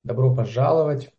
Добро пожаловать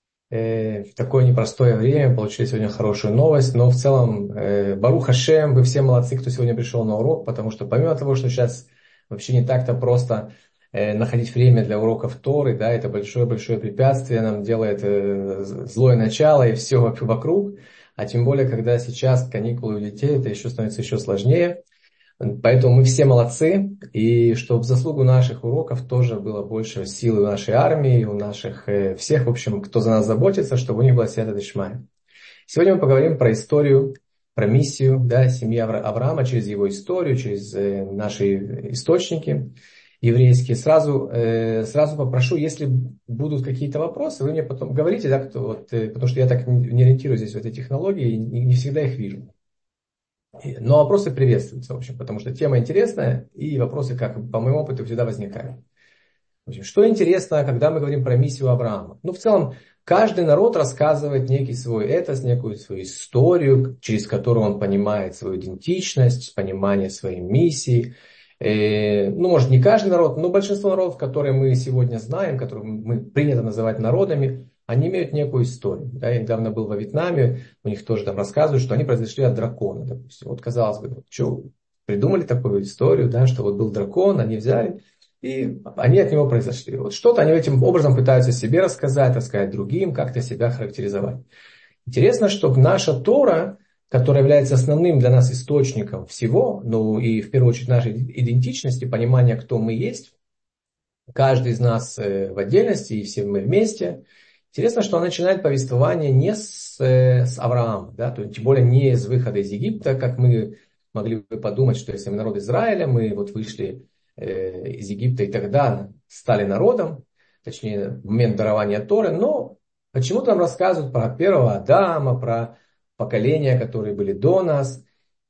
в такое непростое время. Получили сегодня хорошую новость, но в целом, Барух Ашем, вы все молодцы, кто сегодня пришел на урок, потому что помимо того, что сейчас вообще не так-то просто находить время для уроков Торы, да, это большое-большое препятствие нам делает злое начало и все вокруг, а тем более, когда сейчас каникулы у детей, это еще становится еще сложнее. Поэтому мы все молодцы, и чтобы в заслугу наших уроков тоже было больше силы у нашей армии, у наших всех, в общем, кто за нас заботится, чтобы у них была сията дешмая. Сегодня мы поговорим про историю, про миссию, да, семьи Авраама, через его историю, через наши источники еврейские. Сразу попрошу, если будут какие-то вопросы, вы мне потом говорите, да, потому что я так не ориентируюсь здесь в этой технологии и не всегда их вижу. Но вопросы приветствуются, в общем, потому что тема интересная, и вопросы, как по моему опыту, всегда возникают. В общем, что интересно, когда мы говорим про миссию Авраама? Ну, в целом, каждый народ рассказывает некий свой этос, некую свою историю, через которую он понимает свою идентичность, понимание своей миссии. Ну, может, не каждый народ, но большинство народов, которые мы сегодня знаем, которые мы принято называть народами, они имеют некую историю. Да, я недавно был во Вьетнаме, у них тоже там рассказывают, что они произошли от дракона, допустим. Вот казалось бы, что придумали такую историю, да, что вот был дракон, они взяли, и они от него произошли. Вот что-то они этим образом пытаются себе рассказать другим, как-то себя характеризовать. Интересно, что наша Тора, которая является основным для нас источником всего, ну и в первую очередь нашей идентичности, понимания, кто мы есть, каждый из нас в отдельности и все мы вместе. Интересно, что она начинает повествование не с Авраама, да, то есть, тем более не с выхода из Египта, как мы могли бы подумать, что если мы народ Израиля, мы вот вышли из Египта и тогда стали народом, точнее, в момент дарования Торы, но почему-то нам рассказывают про первого Адама, про поколения, которые были до нас,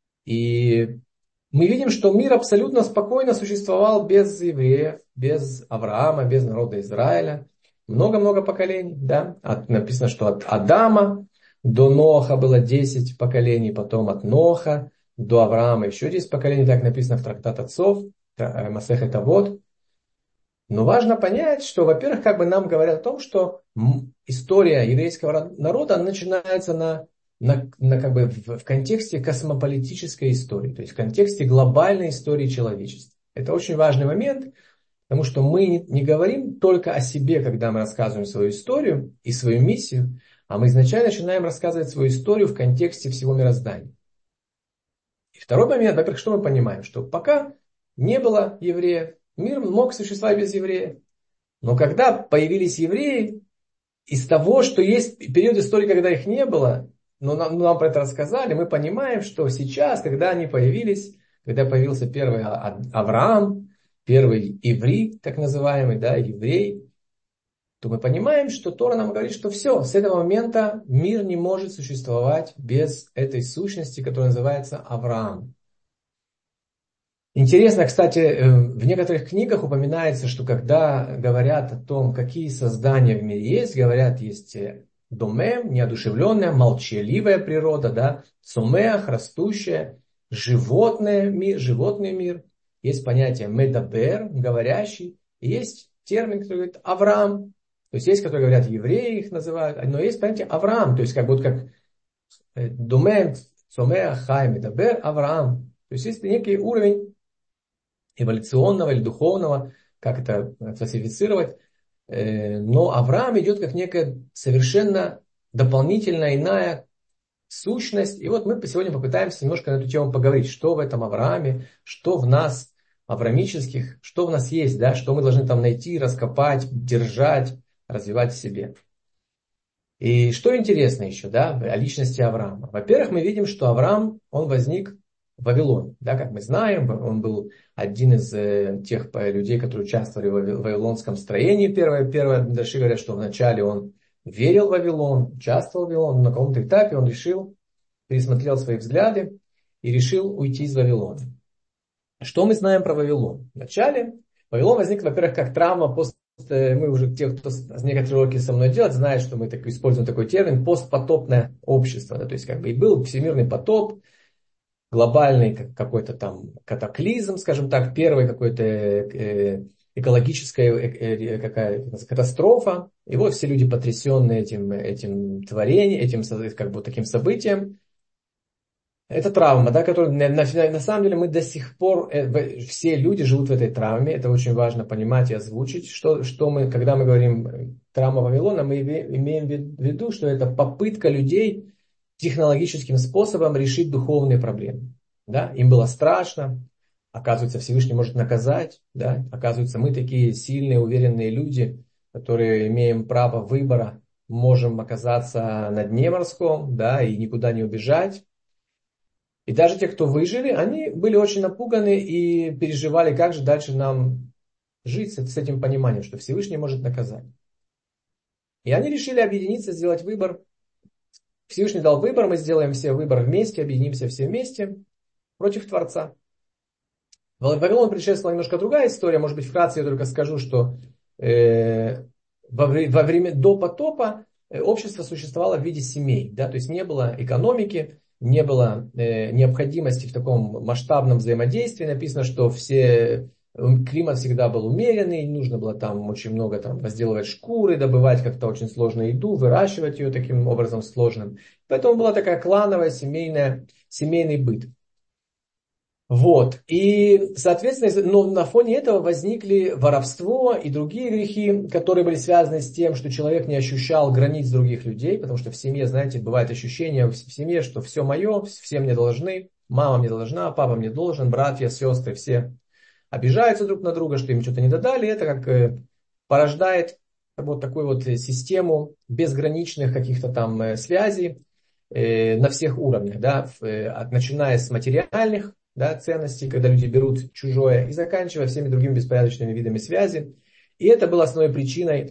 и мы видим, что мир абсолютно спокойно существовал без евреев, без Авраама, без народа Израиля. Много-много поколений, да. Написано, что от Адама до Ноха было 10 поколений, потом от Ноха до Авраама еще 10 поколений, так написано в трактат отцов, Масехет Авот. Но важно понять, что, во-первых, как бы нам говорят о том, что история еврейского народа начинается как бы в контексте космополитической истории, то есть в контексте глобальной истории человечества. Это очень важный момент, потому что мы не говорим только о себе, когда мы рассказываем свою историю и свою миссию, а мы изначально начинаем рассказывать свою историю в контексте всего мироздания. И второй момент, во-первых, что мы понимаем, что пока не было евреев, мир мог существовать без евреев. Но когда появились евреи, из того, что есть период истории, когда их не было, но нам про это рассказали, мы понимаем, что сейчас, когда они появились, когда появился первый Авраам, первый иври, так называемый, да, еврей, то мы понимаем, что Тора нам говорит, что все, с этого момента мир не может существовать без этой сущности, которая называется Авраам. Интересно, кстати, в некоторых книгах упоминается, что когда говорят о том, какие создания в мире есть, говорят, есть домем, неодушевленная, молчаливая природа, да, цумеах, растущая, животный мир, есть понятие медабер, говорящий, и есть термин, который говорит Авраам, то есть которые говорят евреи, их называют, но есть понятие Авраам, то есть как будто как домем, цумеах, хай, медабер, Авраам, то есть есть некий уровень эволюционного или духовного, как это классифицировать. Но Авраам идет как некая совершенно дополнительная, иная сущность. И вот мы сегодня попытаемся немножко на эту тему поговорить, что в этом Аврааме, что в нас авраамических, что в нас есть, да, что мы должны там найти, раскопать, держать, развивать в себе. И что интересно еще, да, о личности Авраама. Во-первых, мы видим, что Авраам, он возник в Вавилоне. Да, как мы знаем, он был один из тех людей, которые участвовали в вавилонском строении. Первое Мидраши говорят, что вначале он верил в Вавилон, участвовал в Вавилоне, но на каком-то этапе он пересмотрел свои взгляды и решил уйти из Вавилона. Что мы знаем про Вавилон? Вначале Вавилон возник, во-первых, как травма мы уже, те, кто некоторые уроки со мной делают, знают, что мы используем такой термин постпотопное общество. Да, то есть как бы и был всемирный потоп, глобальный какой-то там катаклизм, скажем так, первый какой-то экологическая какая катастрофа. И вот все люди потрясенные этим творением, этим как бы таким событием. Это травма, да, которую на самом деле мы до сих пор, все люди живут в этой травме. Это очень важно понимать и озвучить, что мы, когда мы говорим травма Вавилона, мы имеем в виду, что это попытка людей технологическим способом решить духовные проблемы. Да? Им было страшно, оказывается, Всевышний может наказать, да? Оказывается, мы такие сильные, уверенные люди, которые имеем право выбора, можем оказаться на дне морском, да, и никуда не убежать. И даже те, кто выжили, они были очень напуганы и переживали, как же дальше нам жить с этим пониманием, что Всевышний может наказать. И они решили объединиться, сделать выбор. Всевышний дал выбор, мы сделаем все выбор вместе, объединимся все вместе против Творца. Вавилон предшествовала немножко другая история, может быть, вкратце я только скажу, что во время до потопа общество существовало в виде семей, да, то есть не было экономики, не было необходимости в таком масштабном взаимодействии. Написано, что климат всегда был умеренный, нужно было там очень много возделывать шкуры, добывать как-то очень сложную еду, выращивать ее таким образом сложным. Поэтому была такая клановая, семейный быт. Вот. И, соответственно, но на фоне этого возникли воровство и другие грехи, которые были связаны с тем, что человек не ощущал границ других людей, потому что в семье, знаете, бывает ощущение в семье, что все мое, все мне должны, мама мне должна, папа мне должен, братья, сестры, все обижаются друг на друга, что им что-то не додали. Это как порождает вот такую вот систему безграничных каких-то там связей на всех уровнях, да, начиная с материальных, да, ценностей, когда люди берут чужое, и заканчивая всеми другими беспорядочными видами связи. И это было основной причиной,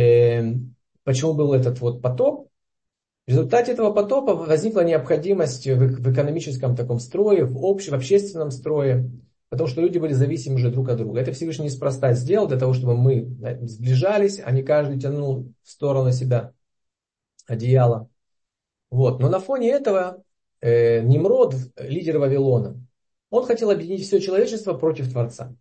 почему был этот вот потоп. В результате этого потопа возникла необходимость в экономическом таком строе, в общественном строе, потому что люди были зависимы уже друг от друга. Это Всевышний неспроста сделал для того, чтобы мы сближались, а не каждый тянул в сторону себя одеяло. Вот. Но на фоне этого Нимрод, лидер Вавилона, он хотел объединить все человечество против Творца.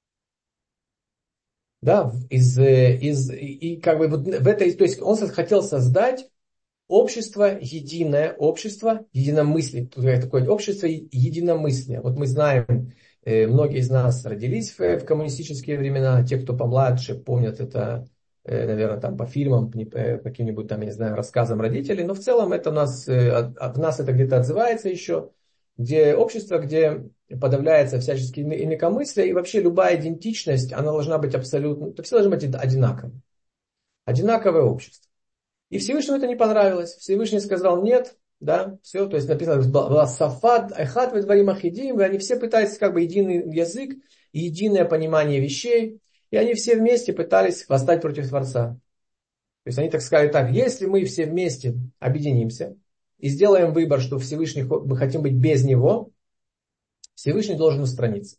Да, и как бы вот в этой, то есть он хотел создать общество, единое общество, единомыслие. Такое общество единомыслия. Вот мы знаем, многие из нас родились в коммунистические времена, те, кто помладше, помнят это, наверное, там по фильмам, каким-нибудь там, я не знаю, рассказам родителей, но в целом это в нас это где-то отзывается еще, где общество, где подавляется всяческие инакомыслия, и вообще любая идентичность, она должна быть абсолютно, все должны быть одинаковыми. Одинаковое общество. И Всевышнему это не понравилось. Всевышний сказал нет, да, все, то есть написано, была сафад, эхат, вадварим ахидим, и они все пытались как бы единый язык, единое понимание вещей, и они все вместе пытались восстать против Творца. То есть они так сказали так, если мы все вместе объединимся и сделаем выбор, что Всевышний, мы хотим быть без него, Всевышний должен устраниться.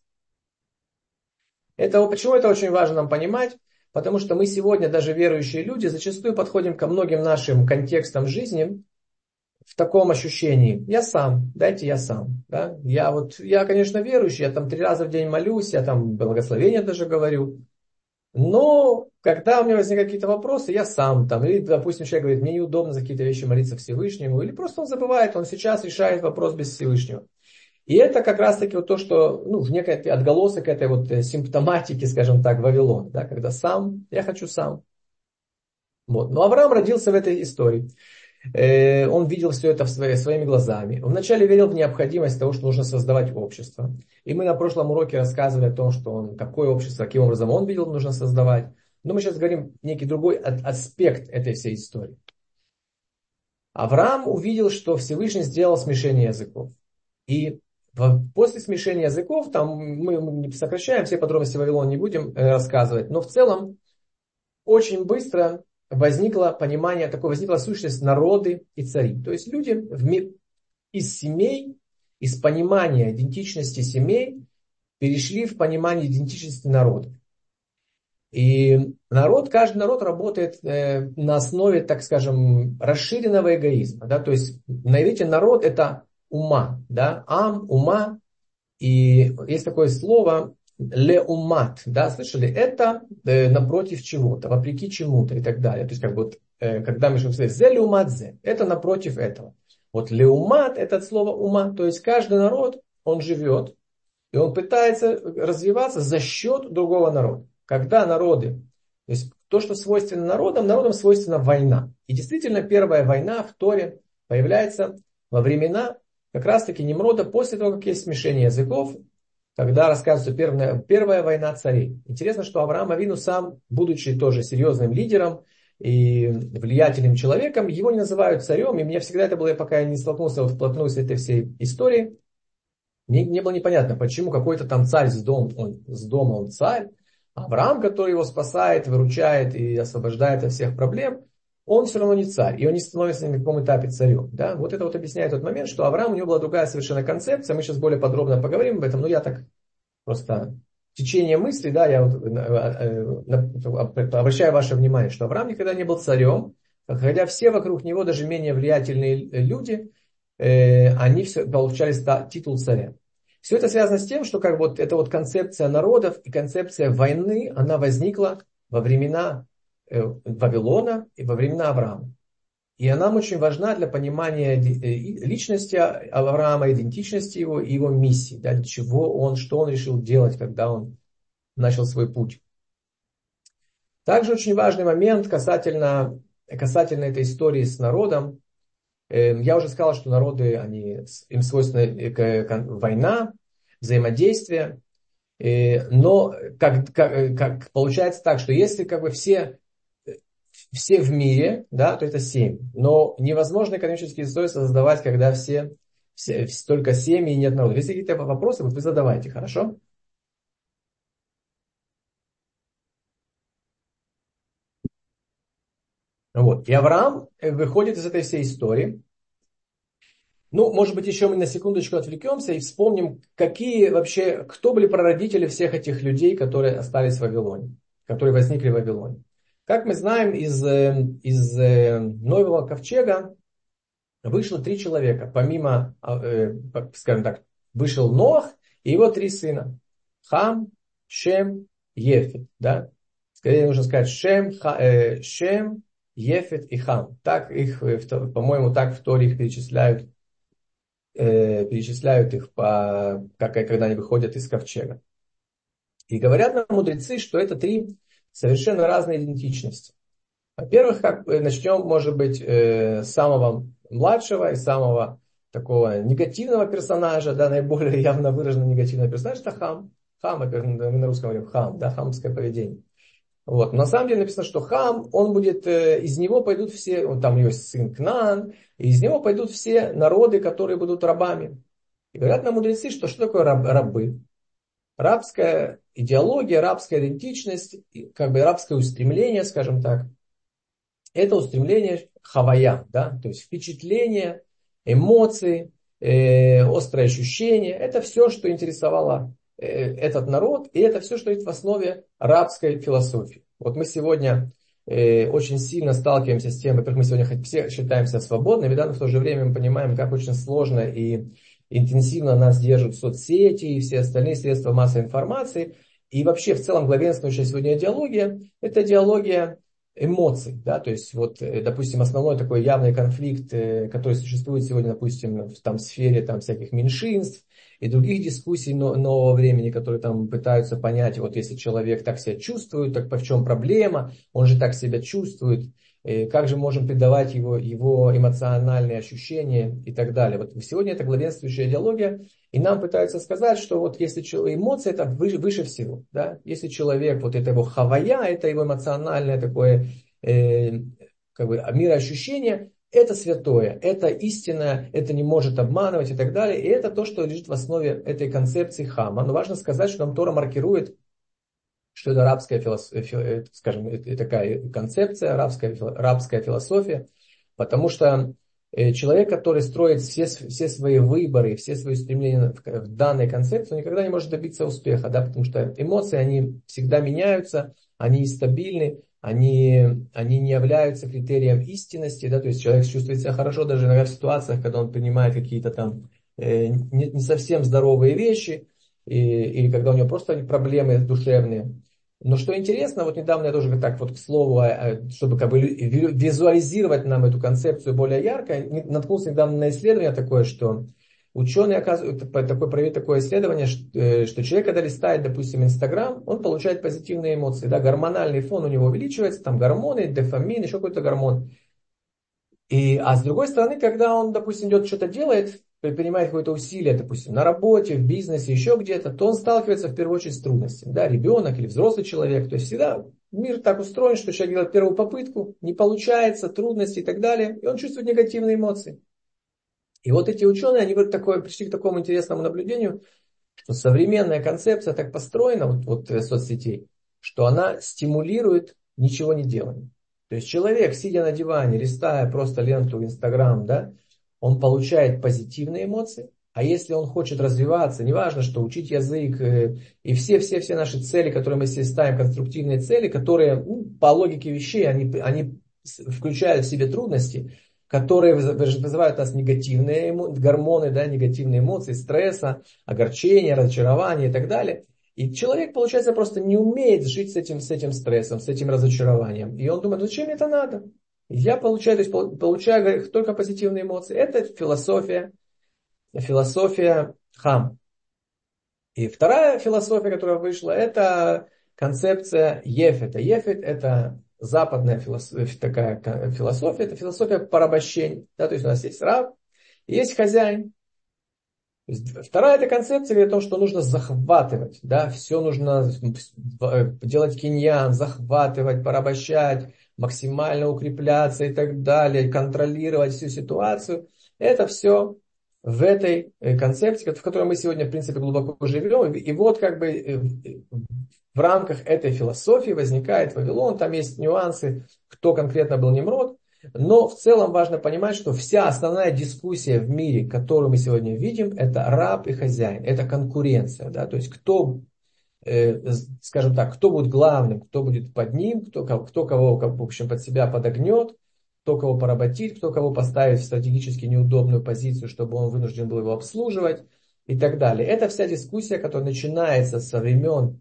Почему это очень важно нам понимать? Потому что мы сегодня, даже верующие люди, зачастую подходим ко многим нашим контекстам жизни в таком ощущении. Я сам, дайте я сам. Да? Я, конечно, верующий, я там 3 раза в день молюсь, я там благословение даже говорю. Но когда у меня возникают какие-то вопросы, я сам там, или, допустим, человек говорит, мне неудобно за какие-то вещи молиться Всевышнему, или просто он забывает, он сейчас решает вопрос без Всевышнего. И это как раз-таки вот то, что, в некой отголосок этой вот симптоматики, скажем так, Вавилона, да, когда я хочу сам. Вот. Но Авраам родился в этой истории. Он видел все это своими глазами. Он вначале верил в необходимость того, что нужно создавать общество. И мы на прошлом уроке рассказывали о том, что какое общество, каким образом он видел, нужно создавать. Но мы сейчас говорим некий другой аспект этой всей истории. Авраам увидел, что Всевышний сделал смешение языков. И после смешения языков, там мы не сокращаем, все подробности Вавилона не будем рассказывать, но в целом очень быстро возникло понимание, возникла сущность народы и цари. То есть люди из семей, из понимания идентичности семей перешли в понимание идентичности народов. И каждый народ работает на основе, так скажем, расширенного эгоизма. Да? То есть на иврите народ это ума, да? Ам, ума. И есть такое слово леумат, да, слышали? Это напротив чего-то, вопреки чему-то и так далее. То есть, как бы, вот, когда мы говорим зе леумат зе, это напротив этого. Вот леумат, это от слова ума, то есть каждый народ, он живет, и он пытается развиваться за счет другого народа. Когда народы, то есть то, что свойственно народам, народам свойственна война. И действительно первая война в Торе появляется во времена как раз-таки Немрода, после того, как есть смешение языков, когда рассказывается первая война царей. Интересно, что Авраам Авину сам, будучи тоже серьезным лидером и влиятельным человеком, его не называют царем, и мне всегда это было, пока я не столкнулся вот вплотную с этой всей историей, мне было непонятно, почему какой-то там царь с дома он царь, Авраам, который его спасает, выручает и освобождает от всех проблем, он все равно не царь, и он не становится ни на каком этапе царем. Да? Вот это вот объясняет тот момент, что Авраам, у него была другая совершенно концепция, мы сейчас более подробно поговорим об этом, но я так просто течение мысли, да, я вот, обращаю ваше внимание, что Авраам никогда не был царем, хотя все вокруг него, даже менее влиятельные люди, они все получали титул царя. Все это связано с тем, что как вот эта вот концепция народов и концепция войны, она возникла во времена Вавилона и во времена Авраама. И она очень важна для понимания личности Авраама, идентичности его и его миссии, да, для чего он, что он решил делать, когда он начал свой путь. Также очень важный момент касательно этой истории с народом. Я уже сказал, что народы, им свойственна война, взаимодействие. Но как получается так, что если как бы все в мире, да, то это 7. Но невозможно экономические условия создавать, когда только семьи и нет народа. Если какие-то вопросы, вот вы задавайте, хорошо? Вот. И Авраам выходит из этой всей истории. Ну, может быть, еще мы на секундочку отвлекемся и вспомним, кто были прародители всех этих людей, которые остались в Вавилоне, которые возникли в Вавилоне. Как мы знаем, из Нового ковчега вышло 3 человека. Помимо, скажем так, вышел Ноах и его 3 сына. Хам, Шем, Ефет. Да? Скорее нужно сказать Шем, Ефет и Хам. Так их, по-моему, так в Торе их перечисляют их, когда они выходят из ковчега. И говорят нам мудрецы, что это 3 совершенно разные идентичности. Во-первых, начнем, может быть, с самого младшего и самого такого негативного персонажа, да, наиболее явно выраженного негативного персонажа, это Хам. Хам, мы на русском говорим Хам, да, хамское поведение. Вот. На самом деле написано, что Хам, он будет, из него пойдут все, там есть сын Кнаан, и из него пойдут все народы, которые будут рабами. И говорят нам мудрецы, что такое рабы? Рабская идеология, рабская идентичность, как бы рабское устремление, скажем так, это устремление хавая, да, то есть впечатление, эмоции, острые ощущения, это все, что интересовало этот народ, и это все, что есть в основе рабской философии. Вот мы сегодня очень сильно сталкиваемся с тем, во-первых, мы сегодня все считаемся свободными, да, но в то же время мы понимаем, как очень сложно и интенсивно нас держат соцсети и все остальные средства массовой информации. И вообще в целом главенствующая сегодня идеология – это идеология эмоций, да, то есть вот, допустим, основной такой явный конфликт, который существует сегодня, допустим, в сфере там всяких меньшинств и других дискуссий нового времени, которые там пытаются понять, вот если человек так себя чувствует, так в чем проблема, он же так себя чувствует, как же можем придавать его эмоциональные ощущения и так далее. Вот сегодня это главенствующая идеология, и нам пытаются сказать, что вот если эмоции это выше всего, да? Если человек, вот это его хавая, это его эмоциональное такое как бы мироощущение, это святое, это истинное, это не может обманывать и так далее. И это то, что лежит в основе этой концепции Хама. Но важно сказать, что нам Тора маркирует, что это арабская скажем, такая концепция, арабская философия, потому что человек, который строит все свои выборы, все свои стремления в данной концепции, он никогда не может добиться успеха, да, потому что эмоции, они всегда меняются, они нестабильны, они не являются критерием истинности, да, то есть человек чувствует себя хорошо даже иногда в ситуациях, когда он принимает какие-то там не совсем здоровые вещи, или когда у него просто проблемы душевные. Но что интересно, вот недавно я тоже так вот к слову, чтобы как бы визуализировать нам эту концепцию более ярко, наткнулся недавно на исследование такое, что ученые оказывают, провели такое исследование, что человек, когда листает, допустим, Инстаграм, он получает позитивные эмоции, да, гормональный фон у него увеличивается, там гормоны, дофамин, еще какой-то гормон. А с другой стороны, когда он, допустим, идет что-то делает, предпринимает какое-то усилие, допустим, на работе, в бизнесе, еще где-то, то он сталкивается в первую очередь с трудностями. Да, ребенок или взрослый человек. То есть всегда мир так устроен, что человек делает первую попытку, не получается, трудности и так далее, и он чувствует негативные эмоции. И вот эти ученые, они вот пришли к такому интересному наблюдению, что современная концепция так построена, соцсетей, что она стимулирует ничего не делание. То есть человек, сидя на диване, листая просто ленту Инстаграм, да, он получает позитивные эмоции, а если он хочет развиваться, неважно что, учить язык и все наши цели, которые мы себе ставим, конструктивные цели, которые по логике вещей, они включают в себе трудности, которые вызывают у нас негативные гормоны, да, негативные эмоции, стресса, огорчения, разочарования и так далее. И человек, получается, просто не умеет жить с этим стрессом, с этим разочарованием. И он думает, зачем мне это надо? Я получаю, то есть, получаю только позитивные эмоции. Это философия хам. И вторая философия, которая вышла, это концепция ефета. Ефет это западная философия, это философия порабощения. Да, то есть у нас есть раб, есть хозяин. Вторая эта концепция говорит о том, что нужно захватывать, да, все нужно делать киньян, захватывать, порабощать, максимально укрепляться и так далее, контролировать всю ситуацию. Это все в этой концепции, в которой мы сегодня, в принципе, глубоко живем. И вот как бы в рамках этой философии возникает Вавилон, там есть нюансы, кто конкретно был Немрод. Но в целом важно понимать, что вся основная дискуссия в мире, которую мы сегодня видим, это раб и хозяин, это конкуренция. Да? То есть кто, скажем так, кто будет главным, кто будет под ним, кто кого в общем, под себя подогнет, кто кого поработит, кто кого поставит в стратегически неудобную позицию, чтобы он вынужден был его обслуживать и так далее. Это вся дискуссия, которая начинается со времен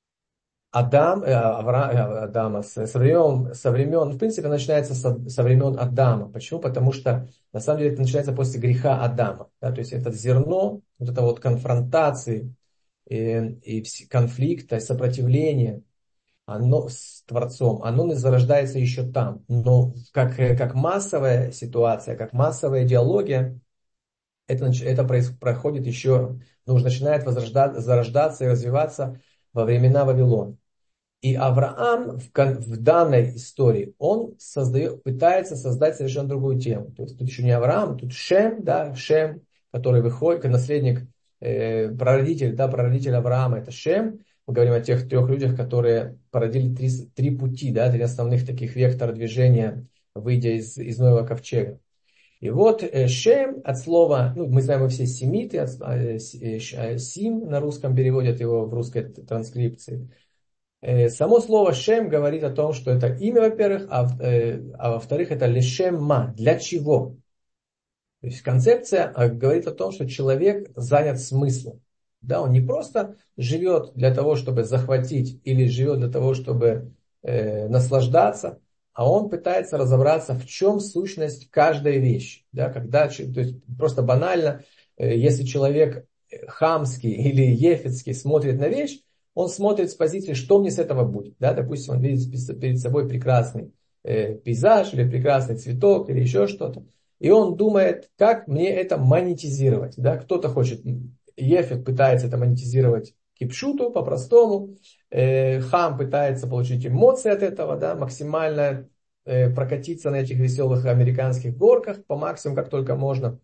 Адама, со времен, в принципе, начинается со времен Адама. Почему? Потому что, на самом деле, это начинается после греха Адама. Да? То есть, это зерно, вот это вот конфронтации и конфликта, сопротивления, оно с Творцом, оно зарождается еще там. Но как массовая ситуация, как массовая идеология, это проходит еще, начинает зарождаться и развиваться во времена Вавилона. И Авраам в данной истории, он пытается создать совершенно другую тему. То есть тут еще не Авраам, тут Шем, да, Шем, который выходит, как наследник, прародитель Авраама, это Шем. Мы говорим о тех трех людях, которые породили три пути, да, три основных таких вектора движения, выйдя из Ноева ковчега. И вот Шем от слова, мы знаем его все семиты, Сим на русском переводят его в русской транскрипции. Само слово Шем говорит о том, что это имя, во-первых, а во-вторых, это лешем ма, для чего. То есть концепция говорит о том, что человек занят смыслом. Да, он не просто живет для того, чтобы захватить, или живет для того, чтобы наслаждаться, а он пытается разобраться, в чем сущность каждой вещи. Да, то есть просто банально, если человек хамский или ефетский смотрит на вещь, он смотрит с позиции, что мне с этого будет. Да? Допустим, он видит перед собой прекрасный пейзаж, или прекрасный цветок, или еще что-то. И он думает, как мне это монетизировать. Да? Кто-то хочет, Ефет пытается это монетизировать кипшуту, по-простому. Хам пытается получить эмоции от этого, да? Максимально прокатиться на этих веселых американских горках по максимуму, как только можно.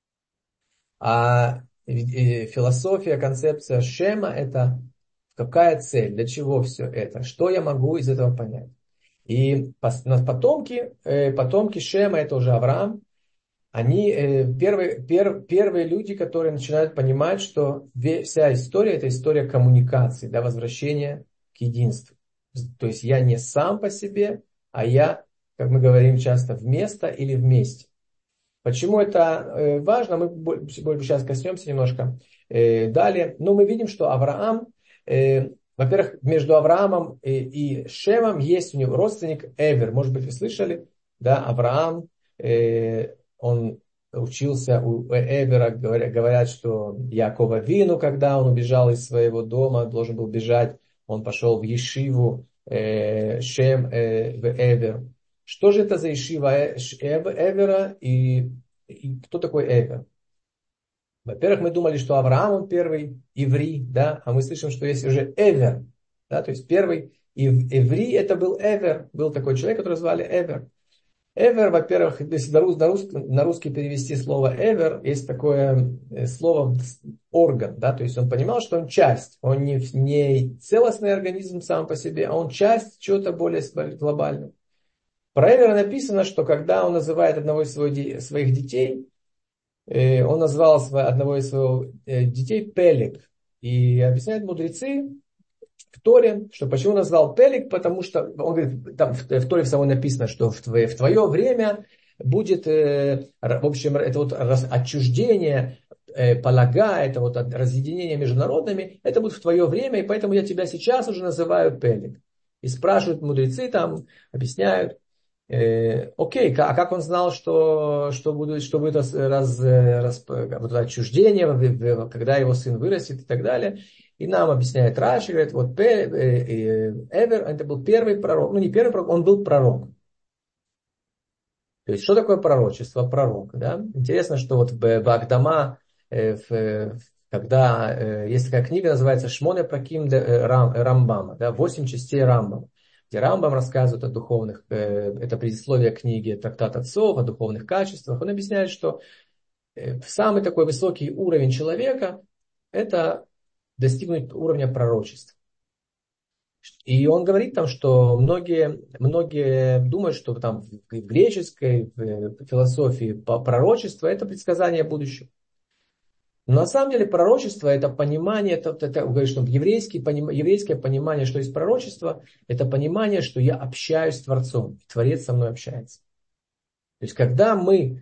А философия, концепция Шема – это какая цель, для чего все это, что я могу из этого понять. И потомки Шема, это уже Авраам, они первые люди, которые начинают понимать, что вся история – это история коммуникации, да, возвращения к единству. То есть я не сам по себе, а я, как мы говорим часто, вместо или вместе. Почему это важно, мы сейчас коснемся немножко далее. Но мы видим, что Авраам, во-первых, между Авраамом и Шемом есть у него родственник Эвер. Может быть, вы слышали, да, Авраам, он учился у Эвера, говорят, что Яков Авину, когда он убежал из своего дома, должен был бежать, он пошел в Ешиву Шем в Эвер. Что же это за Ешива Эвера и кто такой Эвер? Во-первых, мы думали, что Авраам он первый еврей, да, а мы слышим, что есть уже Эвер, да, то есть первый еврей это был Эвер, был такой человек, которого звали Эвер. Эвер, во-первых, если на русский перевести слово эвер, есть такое слово орган, да, то есть он понимал, что он часть, он не целостный организм сам по себе, а он часть чего-то более глобального. Про Эвера написано, что когда он называет одного из своих детей, он назвал одного из своих детей Пелег. И объясняют мудрецы в Торе, что почему назвал Пелег, потому что, он говорит, там в Торе в самой написано, что в твое время будет, в общем, это вот отчуждение, полага, это вот разъединение между народами, это будет в твое время, и поэтому я тебя сейчас уже называю Пелег. И спрашивают мудрецы там, объясняют, окей, а как он знал, что будет вот отчуждение, когда его сын вырастет и так далее. И нам объясняет Раши, говорит, вот Эвер, это был первый пророк, ну не первый пророк, он был пророк. То есть, что такое пророчество? Пророк, да? Интересно, что вот в Агдама, когда есть такая книга, называется Шмоне Праким Рамбама, да, 8 частей Рамбама, где Рамбам рассказывает о духовных, это предисловие книги Трактат Отцов, о духовных качествах. Он объясняет, что самый такой высокий уровень человека – это достигнуть уровня пророчества. И он говорит там, что многие думают, что там в греческой философии пророчество – это предсказание будущего. Но на самом деле пророчество – это понимание, это говорит, что еврейское понимание, что есть пророчество, это понимание, что я общаюсь с Творцом, Творец со мной общается. То есть когда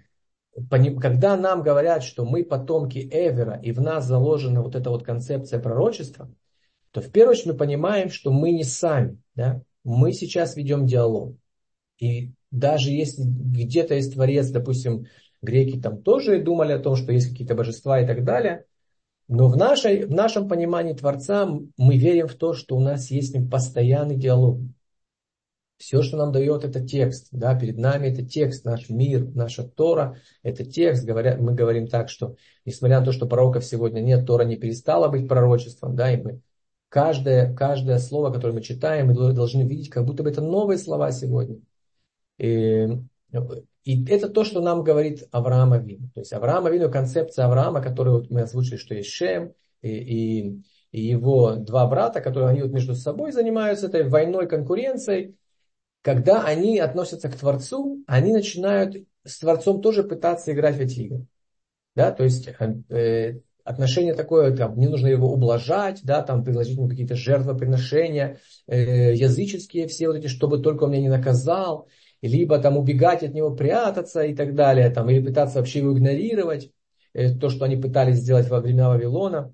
нам говорят, что мы потомки Эвера, и в нас заложена вот эта вот концепция пророчества, то в первую очередь мы понимаем, что мы не сами, да? Мы сейчас ведем диалог. И даже если где-то есть Творец, допустим, греки там тоже думали о том, что есть какие-то божества и так далее, но в нашем понимании Творца мы верим в то, что у нас есть с ним постоянный диалог. Все, что нам дает, это текст. Да? Перед нами это текст, наш мир, наша Тора, это текст. Мы говорим так, что несмотря на то, что пророков сегодня нет, Тора не перестала быть пророчеством, да, и мы каждое слово, которое мы читаем, мы должны видеть, как будто бы это новые слова сегодня. И это то, что нам говорит Авраам Авину. То есть Авраам Авину, концепция Авраама, которую вот мы озвучили, что есть Шем и его два брата, которые они вот между собой занимаются этой войной, конкуренцией. Когда они относятся к Творцу, они начинают с Творцом тоже пытаться играть в эти игры. Да? То есть отношение такое, там, не нужно его ублажать, да, там, предложить ему какие-то жертвоприношения, языческие все вот эти, чтобы только он меня не наказал, либо там убегать от него, прятаться и так далее, там, или пытаться вообще его игнорировать, то, что они пытались сделать во времена Вавилона.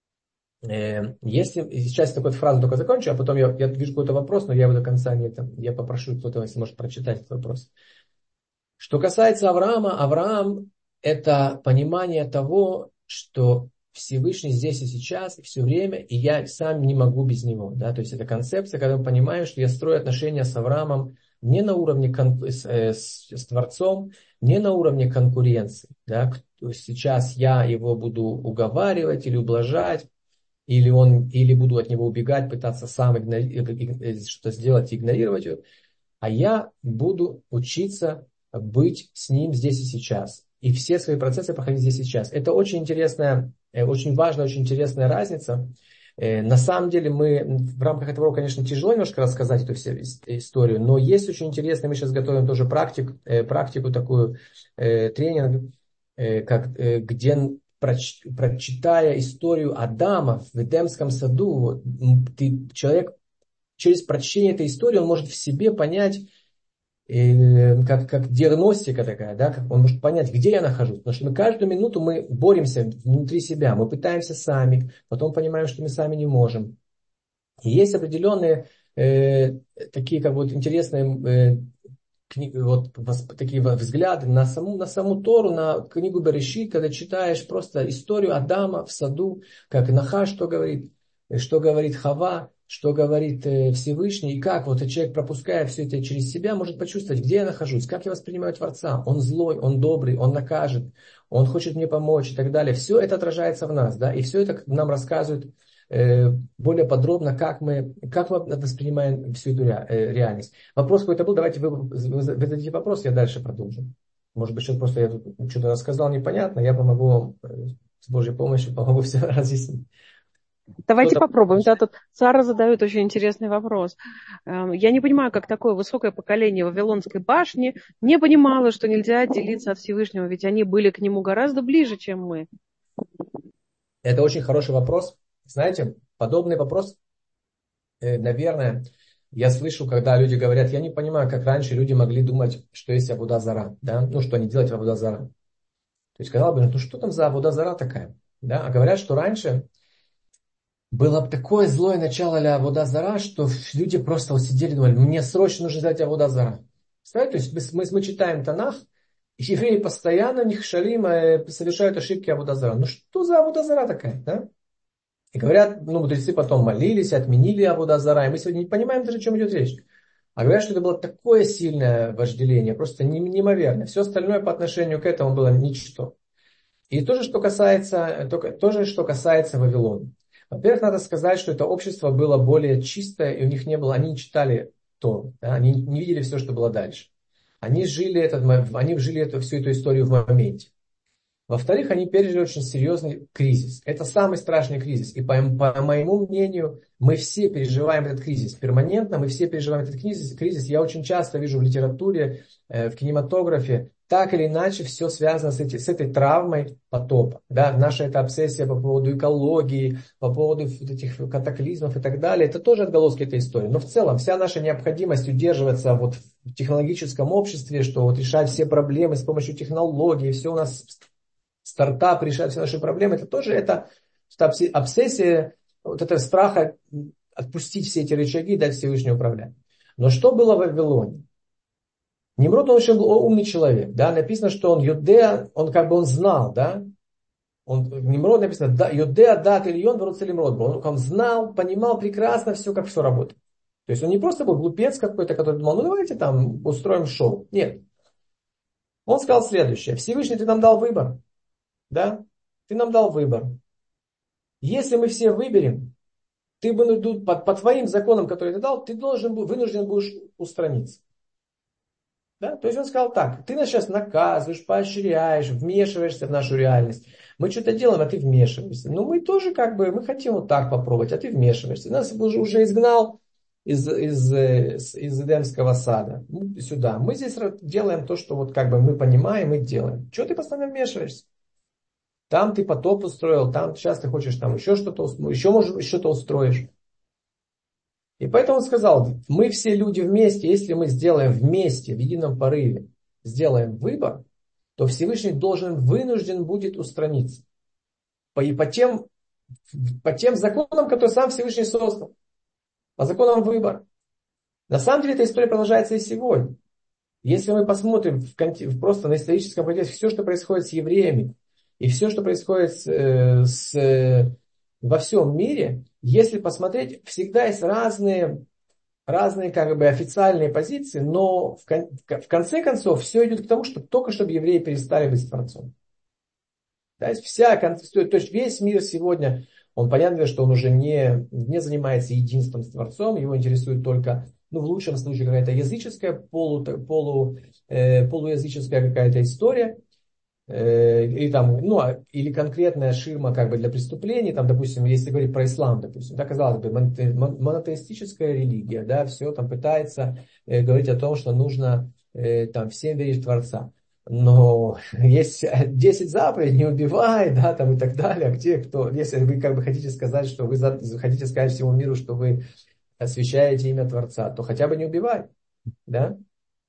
Если сейчас такую фразу только закончу, а потом я вижу какой-то вопрос, но я его до конца не там, я попрошу кто-то, если может прочитать этот вопрос. Что касается Авраама, Авраам это понимание того, что Всевышний здесь и сейчас, и все время, и я сам не могу без него. Да? То есть это концепция, когда мы понимаем, что я строю отношения с Авраамом не на уровне с Творцом, не на уровне конкуренции. Да? Сейчас я его буду уговаривать или ублажать, или буду от него убегать, пытаться сам что-то сделать и игнорировать его, а я буду учиться быть с ним здесь и сейчас. И все свои процессы проходить здесь и сейчас. Это очень интересная, очень важная, очень интересная разница. На самом деле мы в рамках этого урока, конечно, тяжело немножко рассказать эту всю историю, но есть очень интересно, мы сейчас готовим тоже практику такую, тренинг, где прочитая историю Адама в Эдемском саду, человек через прочтение этой истории, он может в себе понять И как диагностика такая, да, как он может понять, где я нахожусь. Потому что мы каждую минуту мы боремся внутри себя, мы пытаемся сами, потом понимаем, что мы сами не можем. И есть определенные такие как вот интересные такие взгляды на саму Тору, на книгу Берешит, когда читаешь просто историю Адама в саду, как Нахаш что говорит Хава, что говорит Всевышний, и как вот этот человек, пропуская все это через себя, может почувствовать, где я нахожусь, как я воспринимаю Творца. Он злой, он добрый, он накажет, он хочет мне помочь и так далее. Все это отражается в нас, да, и все это нам рассказывают более подробно, как мы воспринимаем всю эту реальность. Вопрос какой-то был, давайте вы зададите вопрос, я дальше продолжу. Может быть, просто я тут что-то рассказал непонятно, я помогу вам с Божьей помощью, помогу все разъяснить. Давайте Кто-то... попробуем. Да, тут Сара задает очень интересный вопрос. Я не понимаю, как такое высокое поколение Вавилонской башни не понимало, что нельзя отделиться от Всевышнего, ведь они были к нему гораздо ближе, чем мы. Это очень хороший вопрос. Знаете, подобный вопрос, наверное, я слышу, когда люди говорят, я не понимаю, как раньше люди могли думать, что есть Авода Зара, да, ну, что они делают в Авода Зара. То есть, сказал бы, ну, что там за Авода Зара такая, да, а говорят, что раньше было такое злое начало для Авода Зара, что люди просто вот сидели и думали, мне срочно нужно сделать Авода Зара. Представляете, то есть мы читаем Танах, и евреи постоянно, них шалим, совершают ошибки Авода Зара. Ну, что за Авода Зара такая, да? И говорят, ну, мудрецы потом молились, отменили Авода Зара, и мы сегодня не понимаем даже, о чем идет речь. А говорят, что это было такое сильное вожделение, просто неимоверное. Все остальное по отношению к этому было ничто. И то же, что касается Вавилона. Во-первых, надо сказать, что это общество было более чистое, и у них не было, они не читали Тору, да, они не видели все, что было дальше. Они жили всю эту историю в моменте. Во-вторых, они пережили очень серьезный кризис. Это самый страшный кризис. И по моему мнению, мы все переживаем этот кризис. Перманентно мы все переживаем этот кризис. Я очень часто вижу в литературе, в кинематографе, так или иначе все связано с этой травмой потопа. Да? Наша эта обсессия по поводу экологии, по поводу вот этих катаклизмов и так далее. Это тоже отголоски этой истории. Но в целом вся наша необходимость удерживаться вот в технологическом обществе, что вот решать все проблемы с помощью технологий, все у нас стартап решает все наши проблемы, это обсессия, вот это страха отпустить все эти рычаги и дать Всевышнему управлять. Но что было в Вавилоне? Нимрод, он очень был умный человек, да, написано, что он Юдея, он знал, да, Нимрод написано, да, Юдея дат Ильон Нимрод, он знал, понимал прекрасно все, как все работает. То есть он не просто был глупец какой-то, который думал, ну давайте там устроим шоу. Нет. Он сказал следующее, Всевышний, ты нам дал выбор. Да? Ты нам дал выбор. Если мы все выберем, ты по твоим законам, которые ты дал, ты вынужден будешь устраниться. Да? То есть он сказал так, ты нас сейчас наказываешь, поощряешь, вмешиваешься в нашу реальность. Мы что-то делаем, а ты вмешиваешься. Ну мы тоже мы хотим вот так попробовать, а ты вмешиваешься. Нас уже изгнал из Эдемского сада сюда. Мы здесь делаем то, что вот мы понимаем и делаем. Чего ты постоянно вмешиваешься? Там ты потоп устроил, там сейчас ты хочешь там еще что-то, еще может что-то устроишь. И поэтому он сказал, мы все люди вместе, если мы сделаем вместе, в едином порыве, сделаем выбор, то Всевышний вынужден будет устраниться. По тем законам, которые сам Всевышний создал. По законам выбора. На самом деле эта история продолжается и сегодня. Если мы посмотрим просто на историческом контексте, все, что происходит с евреями, и все, что происходит во всем мире, если посмотреть, всегда есть разные официальные позиции, но в конце концов все идет к тому, что только чтобы евреи перестали быть Творцом. То есть весь мир сегодня, он понятно, что он уже не занимается единством с Творцом, его интересует только, в лучшем случае, какая-то языческая, полуязыческая какая-то история, или конкретная ширма для преступлений, допустим, если говорить про ислам, допустим, да, казалось бы, монотеистическая религия, да, все там пытается говорить о том, что нужно всем верить в Творца. Но есть 10 заповедей, не убивай, да, и так далее. Если вы хотите сказать, что вы хотите сказать всему миру, что вы освящаете имя Творца, то хотя бы не убивай, да.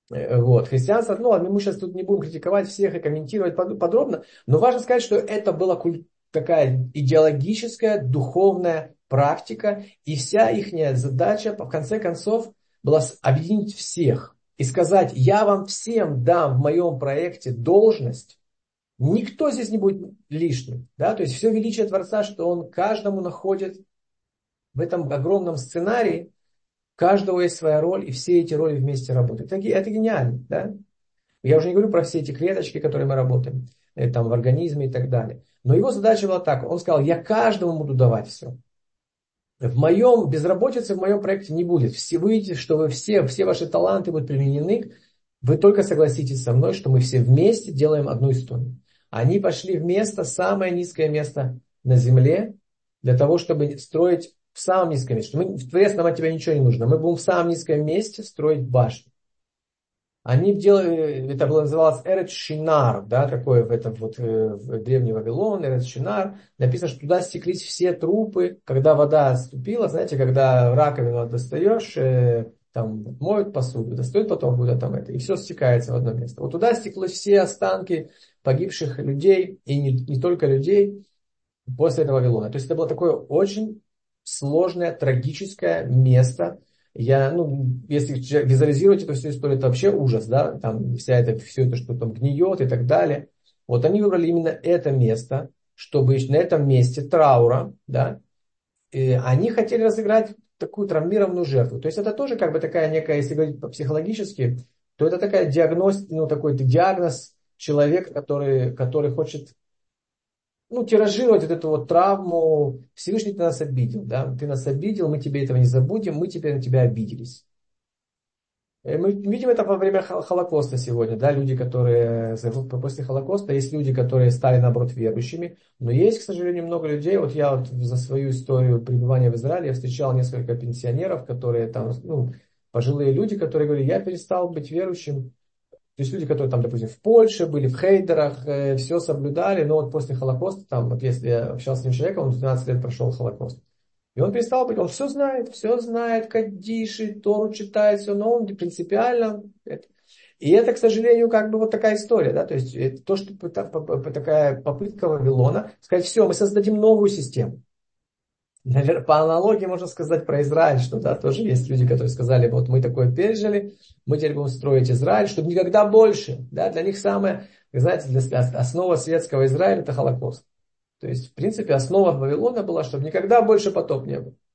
Вот. Христианство, ну, мы сейчас тут не будем критиковать всех и комментировать подробно, но важно сказать, что это была такая идеологическая, духовная практика, и вся их задача, в конце концов, была объединить всех и сказать: я вам всем дам в моем проекте должность, никто здесь не будет лишним. Да? То есть все величие Творца, что он каждому находит в этом огромном сценарии, у каждого есть своя роль, и все эти роли вместе работают. Это гениально. Да? Я уже не говорю про все эти клеточки, которые мы работаем, там, в организме и так далее. Но его задача была так. Он сказал: я каждому буду давать все. В моем безработице в моем проекте не будет. Вы видите, что все ваши таланты будут применены. Вы только согласитесь со мной, что мы все вместе делаем одну историю. Они пошли в место, самое низкое место на земле, для того, чтобы строить в самом низком месте. Творец, нам от тебя ничего не нужно. Мы будем в самом низком месте строить башню. Они делали, это было называлось Эрец Шинар, да, такое в этом вот в древний Вавилон, Эрец Шинар. Написано, что туда стеклись все трупы, когда вода отступила, знаете, когда раковину достаешь, там моют посуду, достают потом куда там это, и все стекается в одно место. Вот туда стеклось все останки погибших людей, и не только людей, после этого Вавилона. То есть это было такое очень сложное, трагическое место. Если визуализировать эту всю историю, это вообще ужас, да, там все это, что там гниет и так далее. Вот они выбрали именно это место, чтобы на этом месте траура, да, и они хотели разыграть такую травмированную жертву. То есть это тоже как бы такая некая, если говорить психологически, то это такая такой диагноз человека, который хочет тиражировать вот эту вот травму. Всевышний, ты нас обидел, да? Ты нас обидел, мы тебе этого не забудем, мы теперь на тебя обиделись. Мы видим это во время Холокоста сегодня, да, люди, которые после Холокоста, есть люди, которые стали, наоборот, верующими, но есть, к сожалению, много людей, вот я вот за свою историю пребывания в Израиле, я встречал несколько пенсионеров, которые там, пожилые люди, которые говорили: я перестал быть верующим. То есть люди, которые там, допустим, в Польше были, в хейдерах, все соблюдали, но вот после Холокоста, там, вот если я общался с этим человеком, он 12 лет прошел Холокост. И он перестал быть, он все знает, кадиши, Тору читает, все, но он принципиально. И это, к сожалению, как бы вот такая история, да, то есть это то, что такая попытка Вавилона сказать: все, мы создадим новую систему. Наверное, по аналогии можно сказать про Израиль, что да, тоже есть люди, которые сказали: вот мы такое пережили, мы теперь будем строить Израиль, чтобы никогда больше. Да, для них самое, знаете, основа светского Израиля — это Холокост. То есть, в принципе, основа Вавилона была, чтобы никогда больше потоп не было.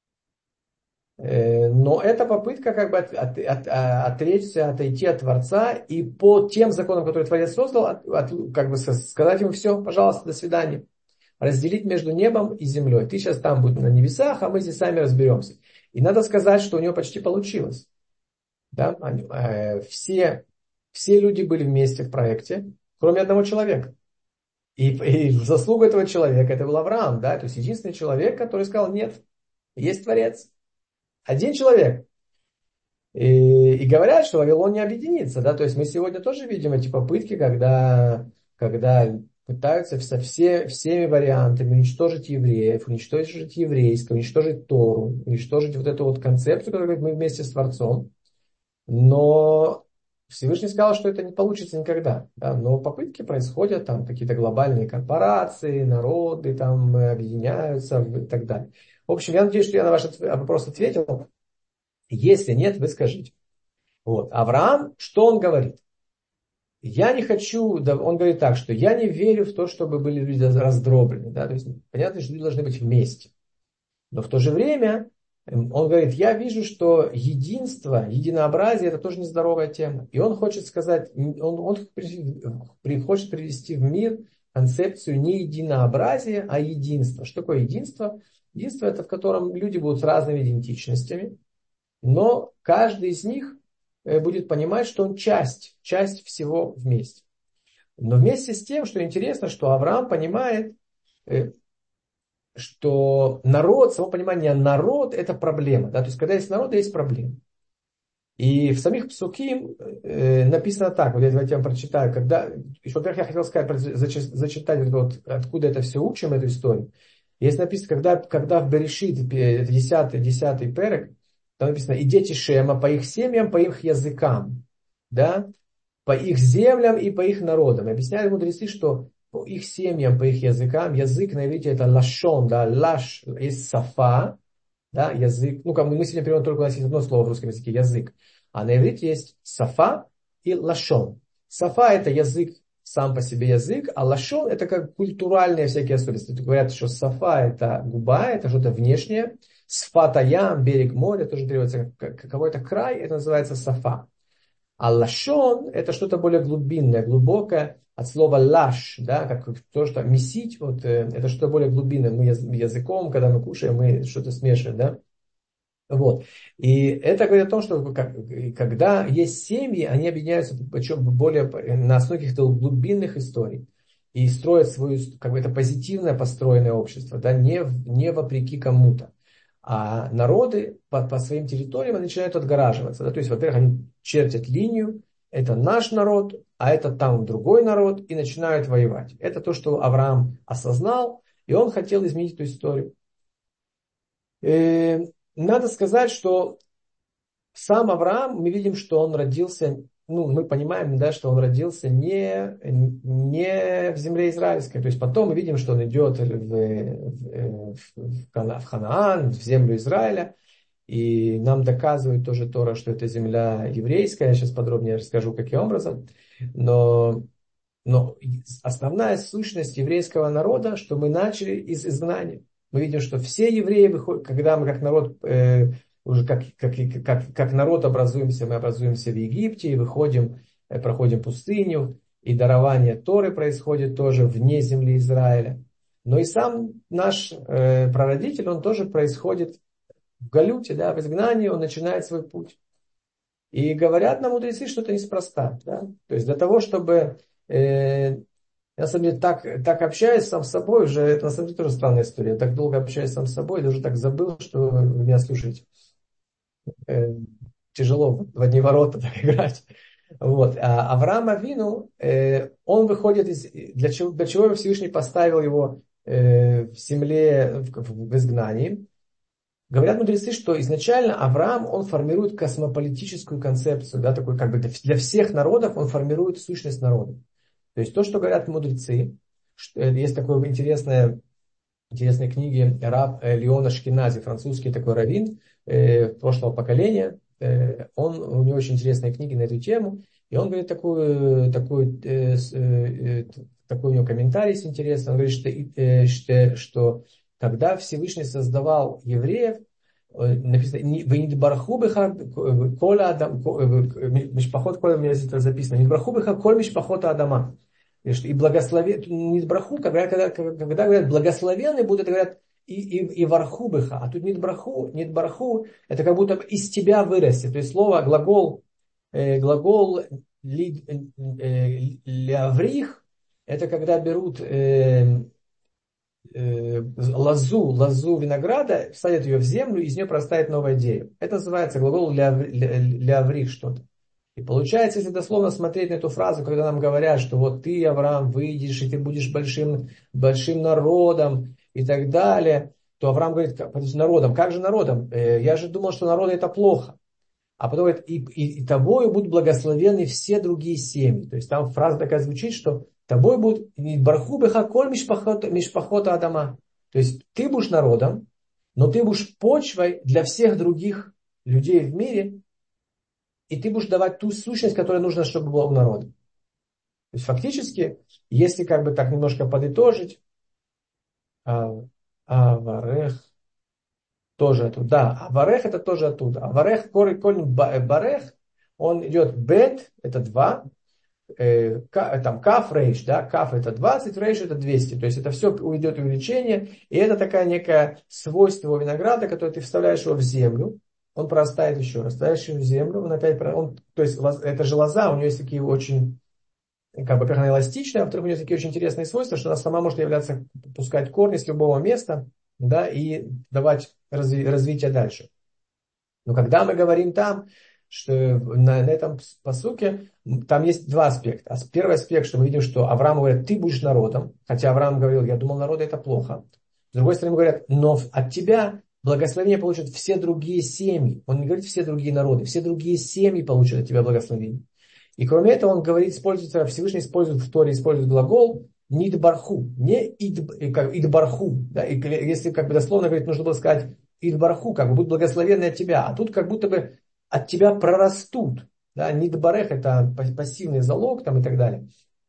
Но это попытка как бы отречься, отойти от Творца и по тем законам, которые Творец создал, как бы сказать ему: все, пожалуйста, до свидания. Разделить между небом и землей. Ты сейчас там будешь на небесах, а мы здесь сами разберемся. И надо сказать, что у него почти получилось. Да? Все люди были вместе в проекте, кроме одного человека. И в заслугу этого человека, это был Авраам, да? То есть единственный человек, который сказал: нет, есть Творец. Один человек. И говорят, что Вавилон не объединится. Да? То есть мы сегодня тоже видим эти попытки, когда пытаются всеми вариантами уничтожить евреев, уничтожить еврейское, уничтожить Тору, уничтожить вот эту вот концепцию, которую говорит: мы вместе с Творцом. Но Всевышний сказал, что это не получится никогда. Да? Но попытки происходят, там какие-то глобальные корпорации, народы там объединяются и так далее. В общем, я надеюсь, что я на ваш вопрос ответил. Если нет, вы скажите. Вот. Авраам, что он говорит? Я не хочу, он говорит так, что я не верю в то, чтобы были люди раздроблены. Да? То есть понятно, что люди должны быть вместе. Но в то же время он говорит: я вижу, что единство, единообразие — это тоже нездоровая тема. И он хочет сказать, он хочет привести в мир концепцию не единообразия, а единства. Что такое единство? Единство — это в котором люди будут с разными идентичностями, но каждый из них будет понимать, что он часть всего вместе. Но вместе с тем, что интересно, что Авраам понимает, что народ, само понимание народ — это проблема. Да? То есть, когда есть народ, есть проблема. И в самих псуким написано так, вот я вам прочитаю, во-первых, я хотел сказать, зачитать, вот, откуда это все учим, эту историю. Есть написано, когда в Берешит, это 10-й перек, там написано: и дети Шема по их семьям, по их языкам. да, по их землям и по их народам. И объясняют мудрецы, что по их семьям, по их языкам, язык на иврите это лашон, да, лаш, есть сафа, да, язык, ну, как мы сегодня переводим только у нас есть одно слово в русском языке, язык, а на иврите есть сафа и лашон. Сафа это язык, сам по себе язык, а лашон это как культуральные всякие особенности. Говорят, что сафа это губа, это что-то внешнее, сфата ям, берег моря, тоже переводится как какой-то край, это называется сафа. А лашон это что-то более глубинное, глубокое, от слова лаш, да, как то, что месить, вот, это что-то более глубинное. Мы языком, когда мы кушаем, мы что-то смешиваем, да. Вот. И это говорит о том, что когда есть семьи, они объединяются причем более на основе каких-то глубинных историй и строят свое, как бы это позитивное построенное общество, да, не вопреки кому-то. А народы по своим территориям начинают отгораживаться. Да? То есть, во-первых, они чертят линию, это наш народ, а это там другой народ, и начинают воевать. Это то, что Авраам осознал, и он хотел изменить эту историю. Надо сказать, что сам Авраам, мы видим, что он родился, ну, мы понимаем, да, что он родился не в земле израильской. То есть потом мы видим, что он идет в Ханаан, в землю Израиля. И нам доказывает тоже Тора, что это земля еврейская. Я сейчас подробнее расскажу, каким образом. Но основная сущность еврейского народа, что мы начали из изгнания. Мы видим, что все евреи выходят, когда мы как народ, уже как народ образуемся, мы образуемся в Египте и выходим, проходим пустыню, и дарование Торы происходит тоже вне земли Израиля. Но и сам наш прародитель, он тоже происходит в Галюте, да, в изгнании, он начинает свой путь. И говорят нам мудрецы, что это неспроста. Да? То есть для того, чтобы... я на самом деле так общаюсь сам с собой, уже это на самом деле тоже странная история. Я так долго общаюсь сам с собой, даже так забыл, что вы меня слушаете. Тяжело в одни ворота так играть. Вот. А Авраам Авину, он выходит для чего Всевышний поставил его в земле, в изгнании. Говорят мудрецы, что изначально Авраам, он формирует космополитическую концепцию, да, такой как бы для всех народов он формирует сущность народа. То есть то, что говорят мудрецы, что есть такой интересной книги раб Леон Ашкенази, французский такой раввин прошлого поколения. У него очень интересные книги на эту тему, и он говорит такой у него комментарий с интересом. Он говорит, что когда Всевышний создавал евреев, написано, «Венидбарху беха коля адам», мишпахот коля, у меня здесь записано, «Венидбарху беха коль мишпахота адама». И благословен, нидбраху, когда говорят благословенный будут, это говорят и вархубыха, а тут нидбраху, это как будто из тебя вырастет. То есть слово, глагол ляврих, это когда берут лозу винограда, садят ее в землю, из нее простает новое дерево. Это называется глагол ляврих что-то. И получается, если дословно смотреть на эту фразу, когда нам говорят, что вот ты, Авраам, выйдешь, и ты будешь большим народом и так далее, то Авраам говорит, народом, как же народом? Я же думал, что народы это плохо. А потом говорит, и тобою будут благословены все другие семьи. То есть там фраза такая звучит, что тобой будут барху беха коль мишпахота адама. То есть ты будешь народом, но ты будешь почвой для всех других людей в мире, и ты будешь давать ту сущность, которая нужна, чтобы была у народа. То есть фактически, если как бы так немножко подытожить, аварех тоже оттуда. Да, аварех это тоже оттуда. Аварех, корень барех, он идет бет, это 2, там каф рейш, да, каф это 20, рейш это 200. То есть это все уйдет увеличение, и это такая некое свойство винограда, которое ты вставляешь его в землю. Он прорастает еще раз, ставишь его в землю, он опять, то есть это же лоза, у нее есть такие очень, как бы, во-первых, она эластичная, а во-вторых, у нее есть такие очень интересные свойства, что она сама может являться, пускать корни с любого места, да, и давать развитие дальше. Но когда мы говорим там, что на этом пасуке, там есть два аспекта. Первый аспект, что мы видим, что Авраам говорит, ты будешь народом, хотя Авраам говорил, я думал, народы это плохо. С другой стороны, говорят, но от тебя благословение получат все другие семьи. Он не говорит все другие народы, все другие семьи получат от тебя благословение. И кроме этого он говорит, Всевышний использует в Торе, использует глагол нидбарху, не идбарху. Да? И если как бы дословно говорить, нужно было сказать идбарху, как бы будут благословенны от тебя, а тут как будто бы от тебя прорастут. Да? Нидбарех это пассивный залог там, и так далее.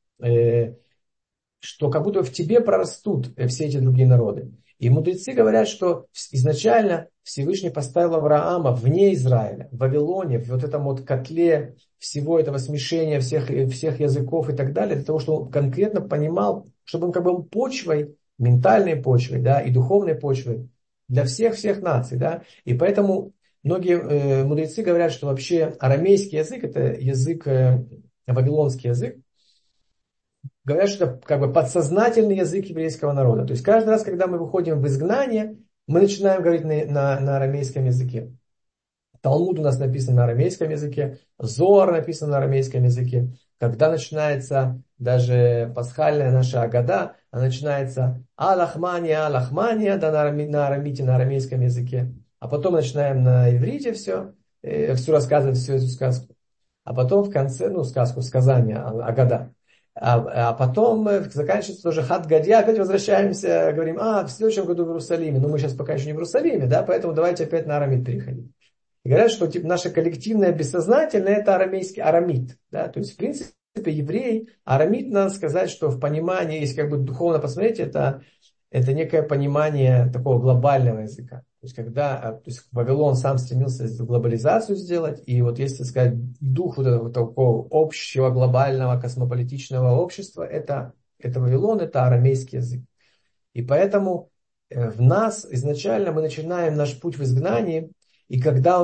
Что как будто в тебе прорастут все эти другие народы. И мудрецы говорят, что изначально Всевышний поставил Авраама вне Израиля, в Вавилоне, в вот этом вот котле всего этого смешения всех языков и так далее, для того, чтобы он конкретно понимал, чтобы он как бы был почвой, ментальной почвой, да, и духовной почвой для всех наций. Да. И поэтому многие мудрецы говорят, что вообще арамейский язык, это язык, вавилонский язык, говорят, что это как бы подсознательный язык еврейского народа. То есть каждый раз, когда мы выходим в изгнание, мы начинаем говорить на арамейском языке. Талмуд у нас написан на арамейском языке, Зоар написан на арамейском языке. Когда начинается даже пасхальная наша Агада, она начинается Алахмания, да, на арамейском языке. А потом начинаем на иврите все рассказывать, всю эту сказку. А потом в конце, сказание, Агада. А потом заканчивается тоже Хат Гадья, опять возвращаемся, говорим, в следующем году в Иерусалиме. Но мы сейчас пока еще не в Иерусалиме, да, поэтому давайте опять на арамит переходить. И говорят, что наше коллективное бессознательное это арамейский арамит. Да? То есть, в принципе, еврей, арамит, надо сказать, что в понимании, если как бы духовно посмотреть, это некое понимание такого глобального языка. То есть, Вавилон сам стремился глобализацию сделать, и вот если сказать, дух вот этого такого общего, глобального, космополитичного общества, это Вавилон, это арамейский язык. И поэтому в нас изначально мы начинаем наш путь в изгнании, и когда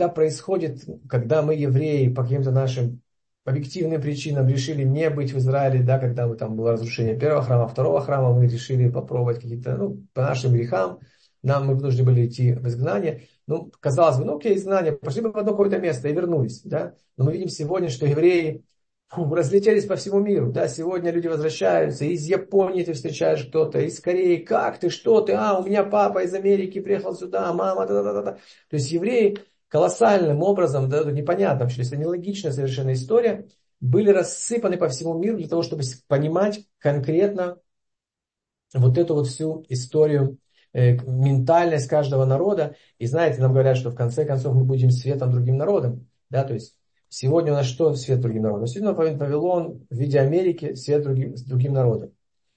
мы, евреи, по каким-то нашим объективным причинам решили не быть в Израиле, да, когда там было разрушение первого храма, второго храма, мы решили попробовать какие-то, по нашим грехам, мы вынуждены были идти в изгнание. Казалось бы, окей, изгнание, пошли бы в одно какое-то место и вернулись, да. Но мы видим сегодня, что евреи разлетелись по всему миру, да. Сегодня люди возвращаются, из Японии ты встречаешь кто-то, из Кореи, как ты, что ты, у меня папа из Америки приехал сюда, мама, да-да-да-да. То есть евреи колоссальным образом, да, непонятно вообще, это нелогичная совершенно история, были рассыпаны по всему миру для того, чтобы понимать конкретно вот эту вот всю историю, ментальность каждого народа. И знаете, нам говорят, что в конце концов мы будем светом другим народам. Да? То есть сегодня у нас что свет другим народам? Сегодня Вавилон в виде Америки свет другим народам.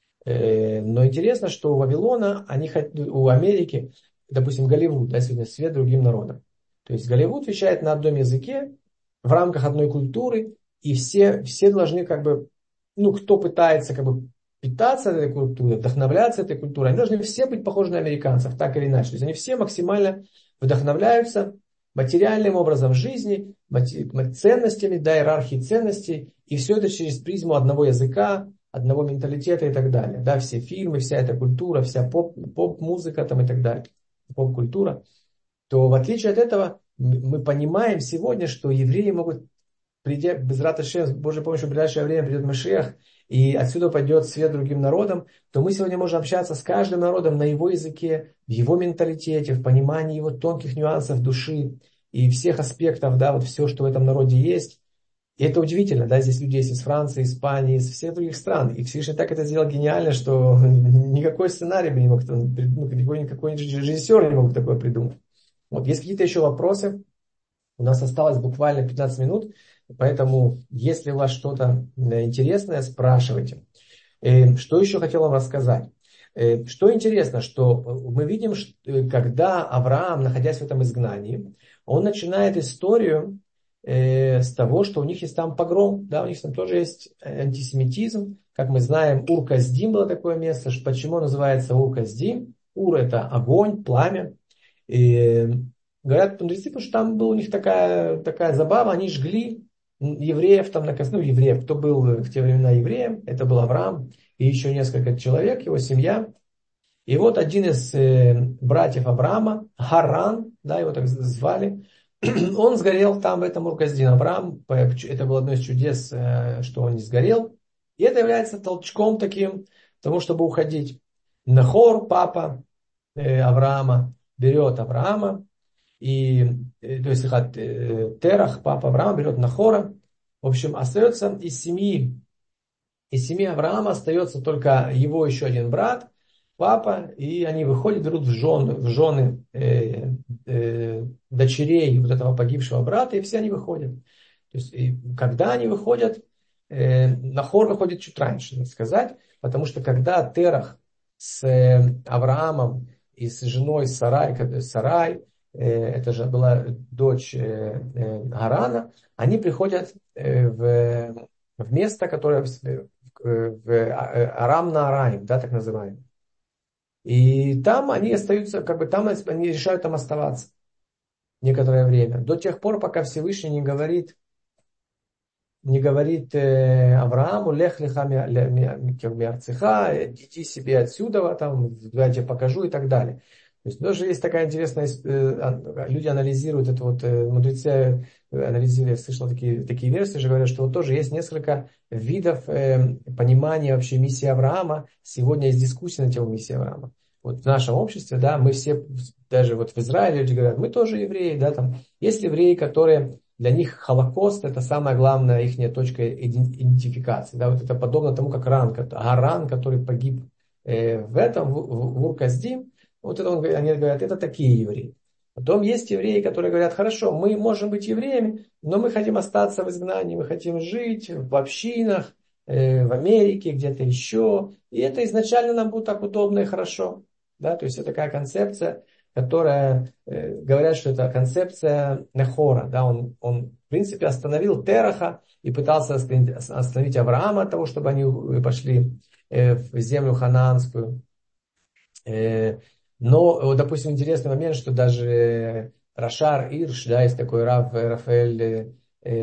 Но интересно, что у Вавилона, у Америки, допустим, Голливуд, да, сегодня свет другим народам. То есть Голливуд вещает на одном языке, в рамках одной культуры, и все должны кто пытается питаться этой культурой, вдохновляться этой культурой, они должны все быть похожи на американцев, так или иначе. То есть они все максимально вдохновляются материальным образом жизни, ценностями, да, иерархией ценностей, и все это через призму одного языка, одного менталитета и так далее. Да, все фильмы, вся эта культура, вся поп-музыка там и так далее, поп-культура. То в отличие от этого мы понимаем сегодня, что евреи могут, придя без Раташем, с Божьей помощью в ближайшее время придет Машиах, и отсюда пойдет свет другим народам, то мы сегодня можем общаться с каждым народом на его языке, в его менталитете, в понимании его тонких нюансов души и всех аспектов, да, вот все, что в этом народе есть. И это удивительно, да, здесь люди есть из Франции, Испании, из всех других стран. И Всевышний так это сделал гениально, что никакой сценарий бы не мог, никакой режиссер не мог такое придумать. Вот, есть какие-то еще вопросы? У нас осталось буквально 15 минут, поэтому, если у вас что-то интересное, спрашивайте. Что еще хотел вам рассказать? Что интересно, что мы видим, когда Авраам, находясь в этом изгнании, он начинает историю с того, что у них есть там погром, да, у них там тоже есть антисемитизм. Как мы знаем, Ур-Каздим было такое место. Почему называется Ур-Каздим? Ур – это огонь, пламя. И говорят мудрецы, потому что там была у них такая забава, они жгли евреев, евреев, кто был в те времена евреем, это был Авраам и еще несколько человек, его семья. И вот один из братьев Авраама, Харан, да, его так звали, он сгорел там в этом Ур-Каздим. Авраам, это было одно из чудес, что он не сгорел. И это является толчком таким, тому, чтобы уходить. Нахор, папа Авраама, берет Авраама, то есть Терах, папа Авраама, берет Нахора В общем, остается из семьи Авраама остается только его еще один брат, папа, и они выходят, берут в жены дочерей вот этого погибшего брата, и все они выходят. То есть, и когда они выходят, Нахор выходит чуть раньше, надо сказать, потому что когда Терах с Авраамом и с женой Сарай, это же была дочь Гарана, они приходят в место, которое Арам на Араим, да, так называемый. И там они остаются, как бы там они решают там оставаться некоторое время. До тех пор, пока Всевышний не говорит Аврааму, лех леха миарцеха, иди себе отсюда, там, я тебе покажу и так далее. То есть тоже есть такая интересная, люди анализируют это, вот мудрецы анализируют, я слышал такие версии, же говорят, что вот тоже есть несколько видов понимания вообще миссии Авраама. Сегодня есть дискуссия на тему миссии Авраама. Вот в нашем обществе, да, мы все, даже вот в Израиле люди говорят, мы тоже евреи, да, там, есть евреи, которые, для них Холокост это самая главная их точка идентификации, да, вот это подобно тому, как Гаран, который погиб в Ур-Каздим, вот это они говорят, это такие евреи. Потом есть евреи, которые говорят, хорошо, мы можем быть евреями, но мы хотим остаться в изгнании, мы хотим жить в общинах, в Америке, где-то еще. И это изначально нам будет так удобно и хорошо. Да? То есть это такая концепция, которая, говорят, что это концепция Нехора. Да? Он, в принципе, остановил Тераха и пытался остановить Авраама от того, чтобы они пошли в землю ханаанскую. Но, допустим, интересный момент, что даже Рашар Ирш, да, есть такой Рав Рафаэль,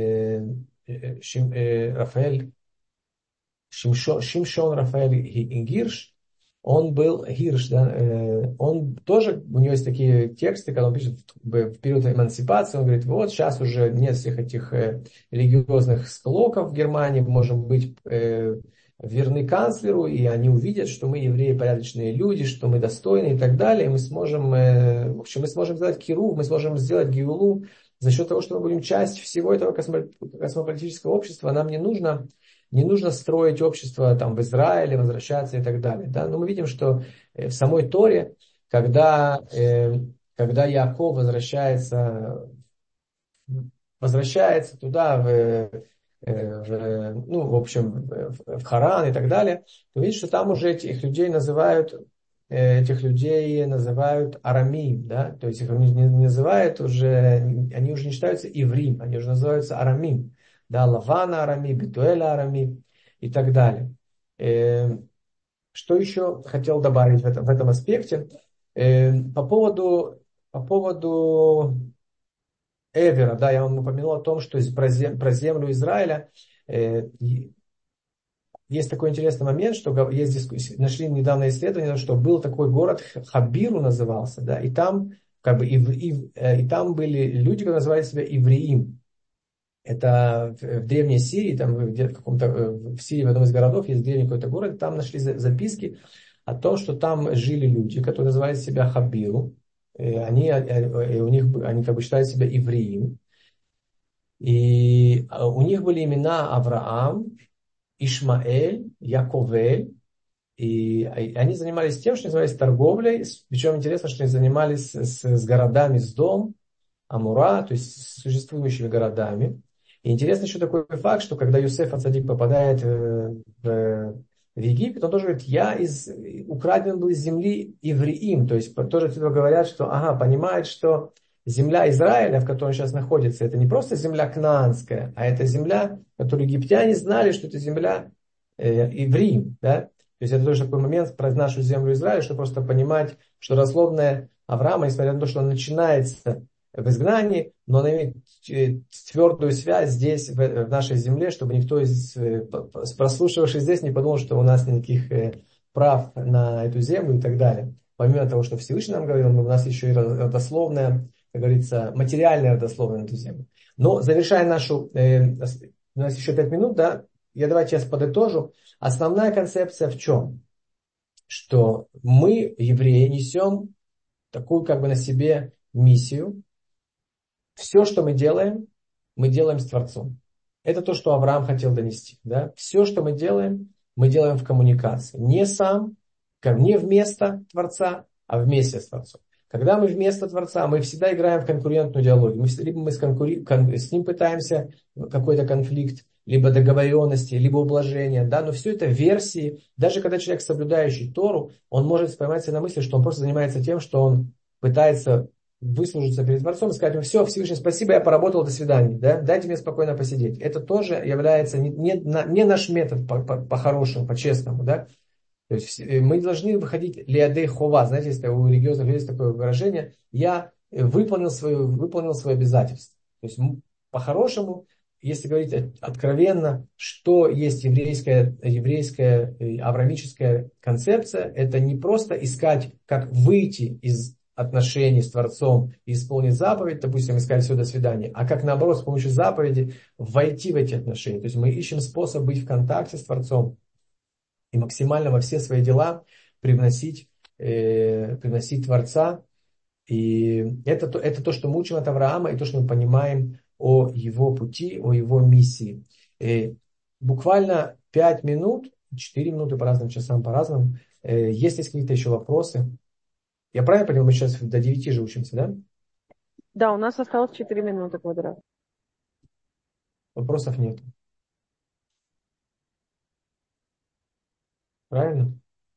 Рафаэль Шимшон Рафаэль Гирш, он был Гирш, да, он тоже, у него есть такие тексты, когда он пишет в период эмансипации, он говорит, вот сейчас уже нет всех этих религиозных склоков в Германии, мы можем быть верны канцлеру, и они увидят, что мы евреи порядочные люди, что мы достойны и так далее, и мы сможем, в общем, мы сможем сделать кирув, мы сможем сделать гиулу за счет того, что мы будем часть всего этого космополитического общества, нам не нужно строить общество там, в Израиле, возвращаться и так далее. Да? Но мы видим, что в самой Торе, когда Яаков возвращается туда, в общем, в Харан и так далее, то видишь, что там уже этих людей называют арамим, да, то есть их не называют уже, они уже не считаются иврим, они уже называются арамим, да, Лавана арами, Бетуэля арами и так далее. Что еще хотел добавить в этом аспекте? По поводу Эвера, да, я вам упомянул о том, что про землю Израиля есть такой интересный момент, что есть дискуссия, нашли недавно исследование, что был такой город, Хабиру назывался, да, и там и там были люди, которые называли себя Ивреим. Это в Древней Сирии, там в Сирии, в одном из городов есть древний какой-то город, там нашли записки о том, что там жили люди, которые называли себя Хабиру. Они как бы считают себя евреем. И у них были имена Авраам, Ишмаэль, Яковель. И они занимались тем, что назывались торговлей. Причем интересно, что они занимались с городами, с Дом, Амура, то есть с существующими городами. И интересно еще такой факт, что когда Юсеф ат-Цадик попадает в Египет, он тоже говорит, украден был из земли Ивреим. То есть тоже отсюда говорят, что, понимает, что земля Израиля, в которой он сейчас находится, это не просто земля кнаанская, а это земля, которую египтяне знали, что это земля Ивреим. Да? То есть это тоже такой момент про нашу землю Израиля, чтобы просто понимать, что родословная Авраама, несмотря на то, что он начинается в изгнании, но он имеет твердую связь здесь, в нашей земле, чтобы никто прослушавший здесь не подумал, что у нас никаких прав на эту землю и так далее. Помимо того, что Всевышний нам говорил, у нас еще и родословная, как говорится, материальная родословная на эту землю. Но завершая у нас еще 5 минут, да, давайте сейчас подытожу. Основная концепция в чем? Что мы, евреи, несем такую как бы на себе миссию. Все, что мы делаем с Творцом. Это то, что Авраам хотел донести. Да? Все, что мы делаем в коммуникации. Не сам, не вместо Творца, а вместе с Творцом. Когда мы вместо Творца, мы всегда играем в конкурентную диалогию. Либо мы с ним пытаемся какой-то конфликт, либо договоренности, либо ублажения. Да? Но все это версии. Даже когда человек, соблюдающий Тору, он может пойматься на мысли, что он просто занимается тем, что он пытается выслужиться перед Творцом и сказать ему: все, Всевышний, спасибо, я поработал, до свидания. Да? Дайте мне спокойно посидеть. Это тоже является не наш метод по-хорошему, по-честному. Да? То есть мы должны выходить лиадей хова. Знаете, если у религиозных людей есть такое выражение: я выполнил свое обязательство. То есть по-хорошему, если говорить откровенно, что есть еврейская авраамическая концепция, это не просто искать, как выйти из отношений с Творцом и исполнить заповедь, допустим, искать все, до свидания, а как наоборот с помощью заповеди войти в эти отношения. То есть мы ищем способ быть в контакте с Творцом и максимально во все свои дела привносить Творца. И это то, что мы учим от Авраама, и то, что мы понимаем о его пути, о его миссии. Буквально 5 минут, 4 минуты по разным часам, по-разному. Есть ли какие-то еще вопросы? Я правильно понял, мы сейчас до 9 же учимся, да? Да, у нас осталось 4 минуты, квадрат. Вопросов нет. Правильно?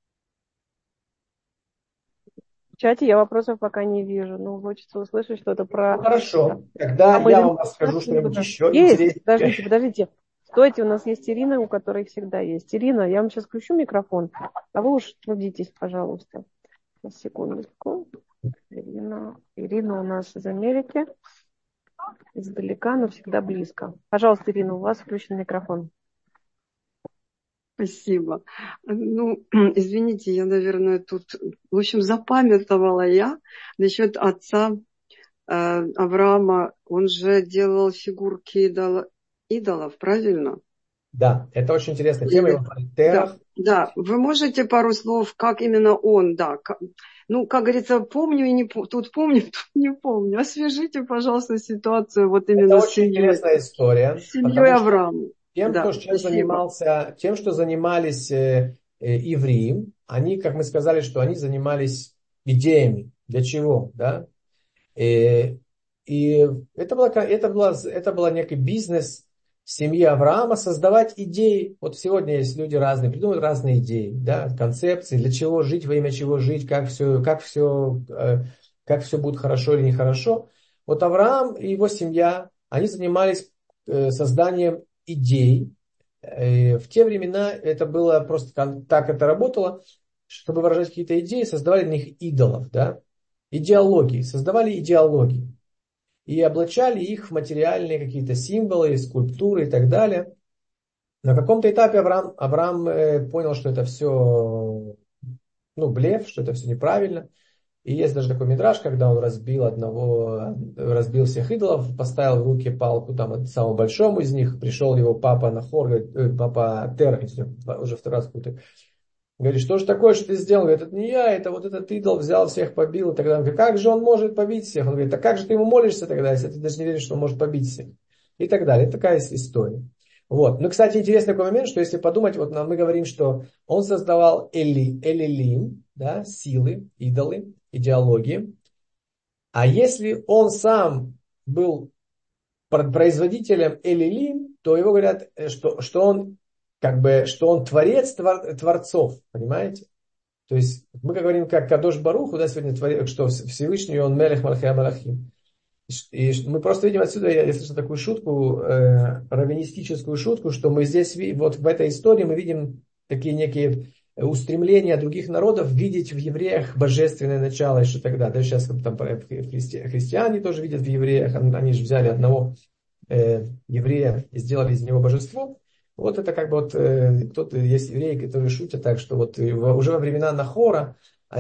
В чате я вопросов пока не вижу. Ну, хочется услышать что-то про... Ну, хорошо. Тогда я вам расскажу что-нибудь еще есть, интереснее. подождите. Стойте, у нас есть Ирина, у которой всегда есть. Ирина, я вам сейчас включу микрофон, а вы уж трудитесь, пожалуйста. Сейчас, секундочку. Ирина у нас из Америки. Издалека, но всегда близко. Пожалуйста, Ирина, у вас включен микрофон. Спасибо. Ну, извините, я, наверное, тут, в общем, запамятовала я насчет отца Авраама. Он же делал фигурки идолов, правильно? Да, это очень интересная тема. Его да, вы можете пару слов, как именно он, да, ну, как говорится, помню и тут помню, тут не помню. Освежите, пожалуйста, ситуацию вот именно это очень интересная история. С семьей Авраама. Тем, что занимались евреи, они, как мы сказали, что они занимались идеями. Для чего? Да? И это был некий бизнес семьи Авраама, создавать идеи. Вот сегодня есть люди разные, придумывают разные идеи, да, концепции, для чего жить, во имя чего жить, как все будет хорошо или нехорошо. Вот Авраам и его семья, они занимались созданием идей. В те времена это было просто так это работало, чтобы выражать какие-то идеи, создавали для них идолов, да, создавали идеологии. И облачали их в материальные какие-то символы, скульптуры и так далее. На каком-то этапе Авраам понял, что это все блеф, что это все неправильно. И есть даже такой мидраш, когда он разбил всех идолов, поставил в руки палку от самого большому из них, пришел его папа Нахор, папа Тер, уже второй раз путаю. Говорит, что же такое, что ты сделал? Говорит, это не я, это вот этот идол взял всех, побил. И тогда он говорит, как же он может побить всех? Он говорит, а как же ты ему молишься тогда, если ты даже не веришь, что он может побить всех? И так далее. Это такая история. Вот. Ну, кстати, интересный такой момент, что если подумать, вот мы говорим, что он создавал элилим, да, силы, идолы, идеологии. А если он сам был производителем элилим, то его говорят, что он творец творцов, понимаете? То есть мы говорим, как Кадош Баруху, да, сегодня что Всевышний, он Мелех Малхей Малахим. И мы просто видим отсюда, я слышал такую шутку, раввинистическую шутку, что мы здесь, вот в этой истории мы видим такие некие устремления других народов видеть в евреях божественное начало еще тогда. Да, сейчас там христиане тоже видят в евреях, они же взяли одного еврея и сделали из него божество. Вот это как бы кто-то есть евреи, которые шутят так, что вот уже во времена Нахора,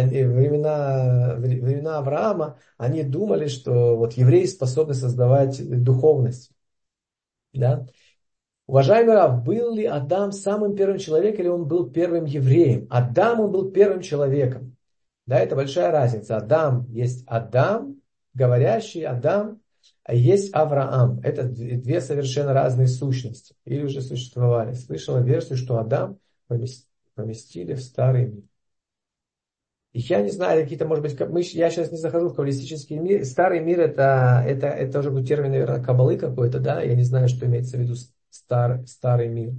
времена Авраама, они думали, что вот евреи способны создавать духовность. Да? Уважаемый Рав, был ли Адам самым первым человеком, или он был первым евреем? Адам, он был первым человеком. Да, это большая разница. Адам есть Адам, говорящий Адам. есть Авраам. Это две совершенно разные сущности. Или уже существовали. Слышала версию, что Адам поместили в старый мир. Я не знаю, какие-то, может быть, я сейчас не захожу в каббалистический мир. Старый мир это уже будет термин, наверное, каббалы какой-то, да? Я не знаю, что имеется в виду старый мир.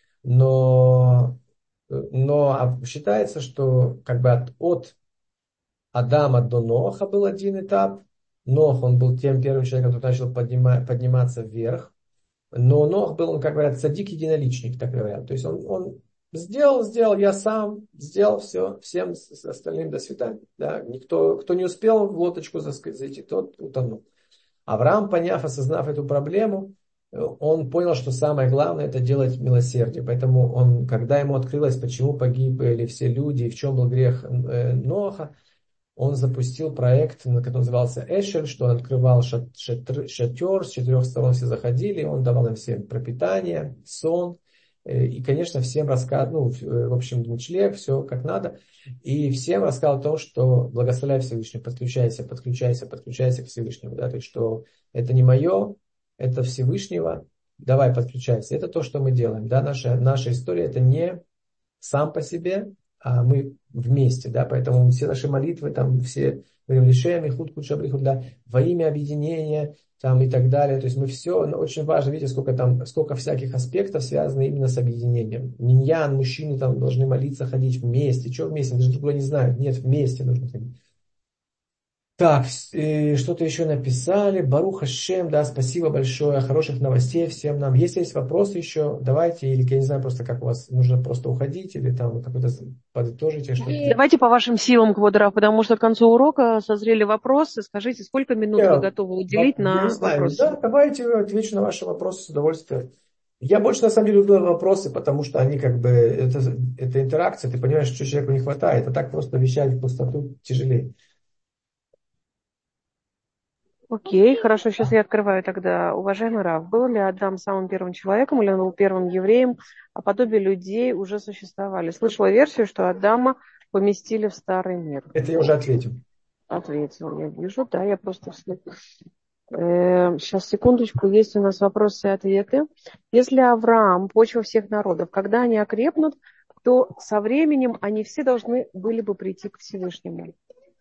Но считается, что как бы от Адама до Ноха был один этап. Нох, он был тем первым человеком, который начал подниматься вверх. Но Нох был, он, как говорят, цадик единоличник, так говорят. То есть он сделал, я сам сделал все, всем остальным до свидания. Да? Кто не успел в лодочку зайти, тот утонул. Авраам, осознав эту проблему, он понял, что самое главное это делать милосердие. Поэтому когда ему открылось, почему погибли все люди и в чем был грех Ноха, он запустил проект, который назывался Эшель, что он открывал шатер, с 4 сторон все заходили, он давал им всем пропитание, сон, и, конечно, всем рассказывал, в общем, ночлег, все как надо, и всем рассказал о том, что благословляй Всевышнего, подключайся к Всевышнему, да, то есть, что это не мое, это Всевышнего, давай подключайся. Это то, что мы делаем, да, наша история, это не сам по себе, а мы вместе, да, поэтому все наши молитвы, там все говорим лишем и худ шабриху, да, во имя объединения, там и так далее, то есть мы все, очень важно, видите, сколько всяких аспектов связано именно с объединением. Миньян, мужчины там должны молиться, ходить вместе, что вместе, даже другого не знают, нет, вместе нужно ходить. Так, что-то еще написали. Барух Ашем, да, спасибо большое. Хороших новостей всем нам. Если есть вопросы еще, давайте, или я не знаю просто, как у вас, нужно просто уходить, или там какой-то подытожите что-то. Давайте по вашим силам, Квадрат, потому что к концу урока созрели вопросы. Скажите, сколько минут вы готовы уделить на вопросы? Да, давайте отвечу на ваши вопросы с удовольствием. Я больше, на самом деле, люблю вопросы, потому что они как бы, это интеракция, ты понимаешь, что человеку не хватает, а так просто вещать в пустоту тяжелее. Окей, хорошо, сейчас я открываю тогда. Уважаемый Рав, был ли Адам самым первым человеком или он был первым евреем, а подобие людей уже существовали? Слышала версию, что Адама поместили в старый мир. Это я уже ответил. Ответил, я вижу, да, я просто вслед. Сейчас, секундочку, есть у нас вопросы и ответы. Если Авраам, почва всех народов, когда они окрепнут, то со временем они все должны были бы прийти к Всевышнему.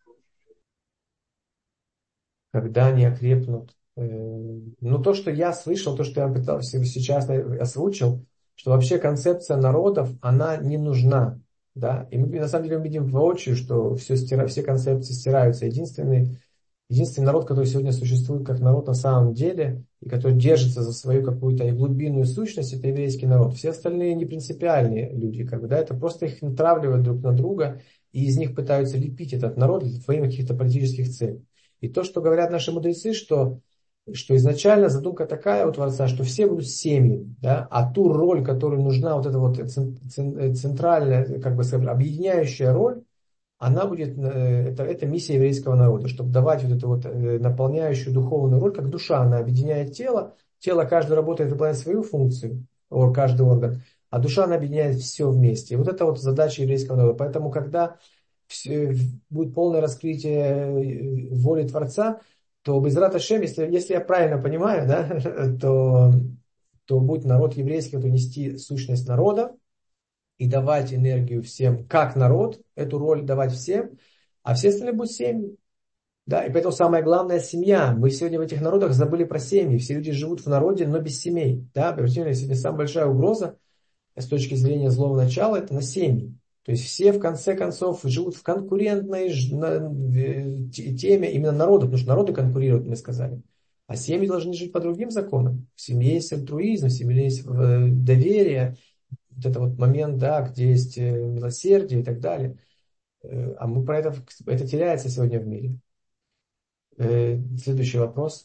Когда они окрепнут. Ну, то, что я слышал, то, что я пытался сейчас озвучил, что вообще концепция народов, она не нужна. Да? И мы на самом деле видим воочию, что все концепции стираются. Единственный народ, который сегодня существует как народ на самом деле, и который держится за свою какую-то и глубинную сущность, это еврейский народ. Все остальные не принципиальные люди, как бы, да, это просто их натравливают друг на друга, и из них пытаются лепить этот народ для своих каких-то политических целей. И то, что говорят наши мудрецы, что изначально задумка такая у Творца, что все будут семьи, да, а ту роль, которую нужна, вот эта вот центральная, как бы сказать, объединяющая роль, она будет, это миссия еврейского народа, чтобы давать вот эту вот наполняющую духовную роль, как душа, она объединяет тело каждый работает, выполняет свою функцию, каждый орган, а душа, она объединяет все вместе. И вот это вот задача еврейского народа. Поэтому, когда будет полное раскрытие воли Творца, то Безрат Ашем, если я правильно понимаю, да, то будет народ еврейский вот, нести сущность народа и давать энергию всем, как народ, эту роль давать всем, а все остальные будут семьи. Да, и поэтому самое главное — семья. Мы сегодня в этих народах забыли про семьи. Все люди живут в народе, но без семей. Да, сегодня самая большая угроза с точки зрения злого начала — это на семьи. То есть все в конце концов живут в конкурентной теме именно народа, потому что народы конкурируют, мы сказали. А семьи должны жить по другим законам. В семье есть альтруизм, в семье есть доверие, вот это вот момент, да, где есть милосердие и так далее. А мы про это теряется сегодня в мире. Следующий вопрос.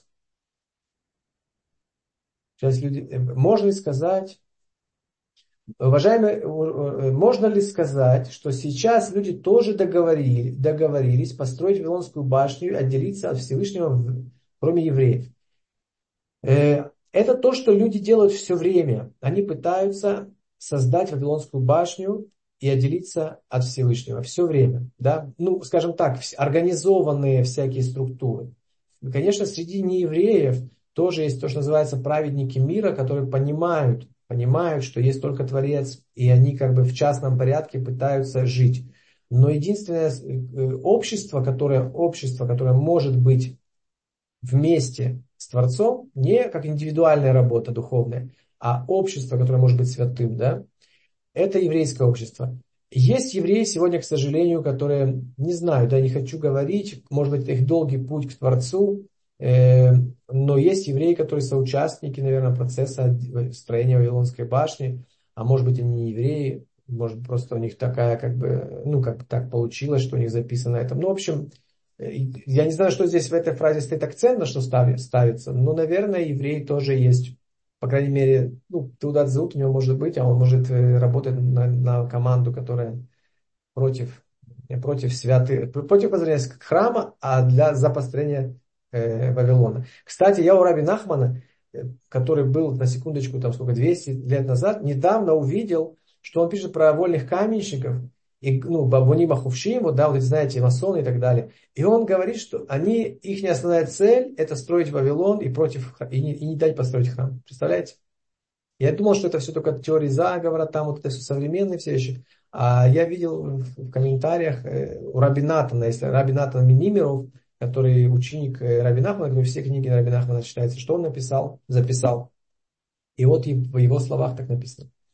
Сейчас можно ли сказать, уважаемые, можно ли сказать, что сейчас люди тоже договорились построить Вавилонскую башню и отделиться от Всевышнего, кроме евреев? Это то, что люди делают все время. Они пытаются создать Вавилонскую башню и отделиться от Всевышнего все время. Да? Ну, скажем так, организованные всякие структуры. конечно, среди неевреев тоже есть то, что называется праведники мира, которые понимают, что есть только Творец, и они как бы в частном порядке пытаются жить. Но единственное общество, которое может быть вместе с Творцом, не как индивидуальная работа духовная, а общество, которое может быть святым, да, это еврейское общество. Есть евреи сегодня, к сожалению, которые, не знаю, да, не хочу говорить, может быть, это их долгий путь к Творцу, но есть евреи, которые соучастники, наверное, процесса строения Вавилонской башни, а может быть, они не евреи, может, просто у них такая, как бы, ну, как бы так получилось, что у них записано это. Ну, в общем, я не знаю, что здесь в этой фразе стоит акцент, на что ставится, но, наверное, евреи тоже есть. По крайней мере, ну, Теудат Зеут у него может быть, а он может работать на команду, которая против построения храма, а за построение Вавилона. Кстати, я у Раби Нахмана, который был, на секундочку, там сколько, 200 лет назад, недавно увидел, что он пишет про вольных каменщиков, и, ну, Бабуни Махувшим, вот, да, вот, знаете, масоны и так далее. И он говорит, что их основная цель это строить Вавилон и не дать построить храм. Представляете? Я думал, что это все только теории заговора, там вот это все современные все вещи. А я видел в комментариях у Раби Натана, если Раби Натан Минимеров, который ученик Раби Нахмана, который все книги Раби Нахмана читается, что он записал. И вот в его словах так написано.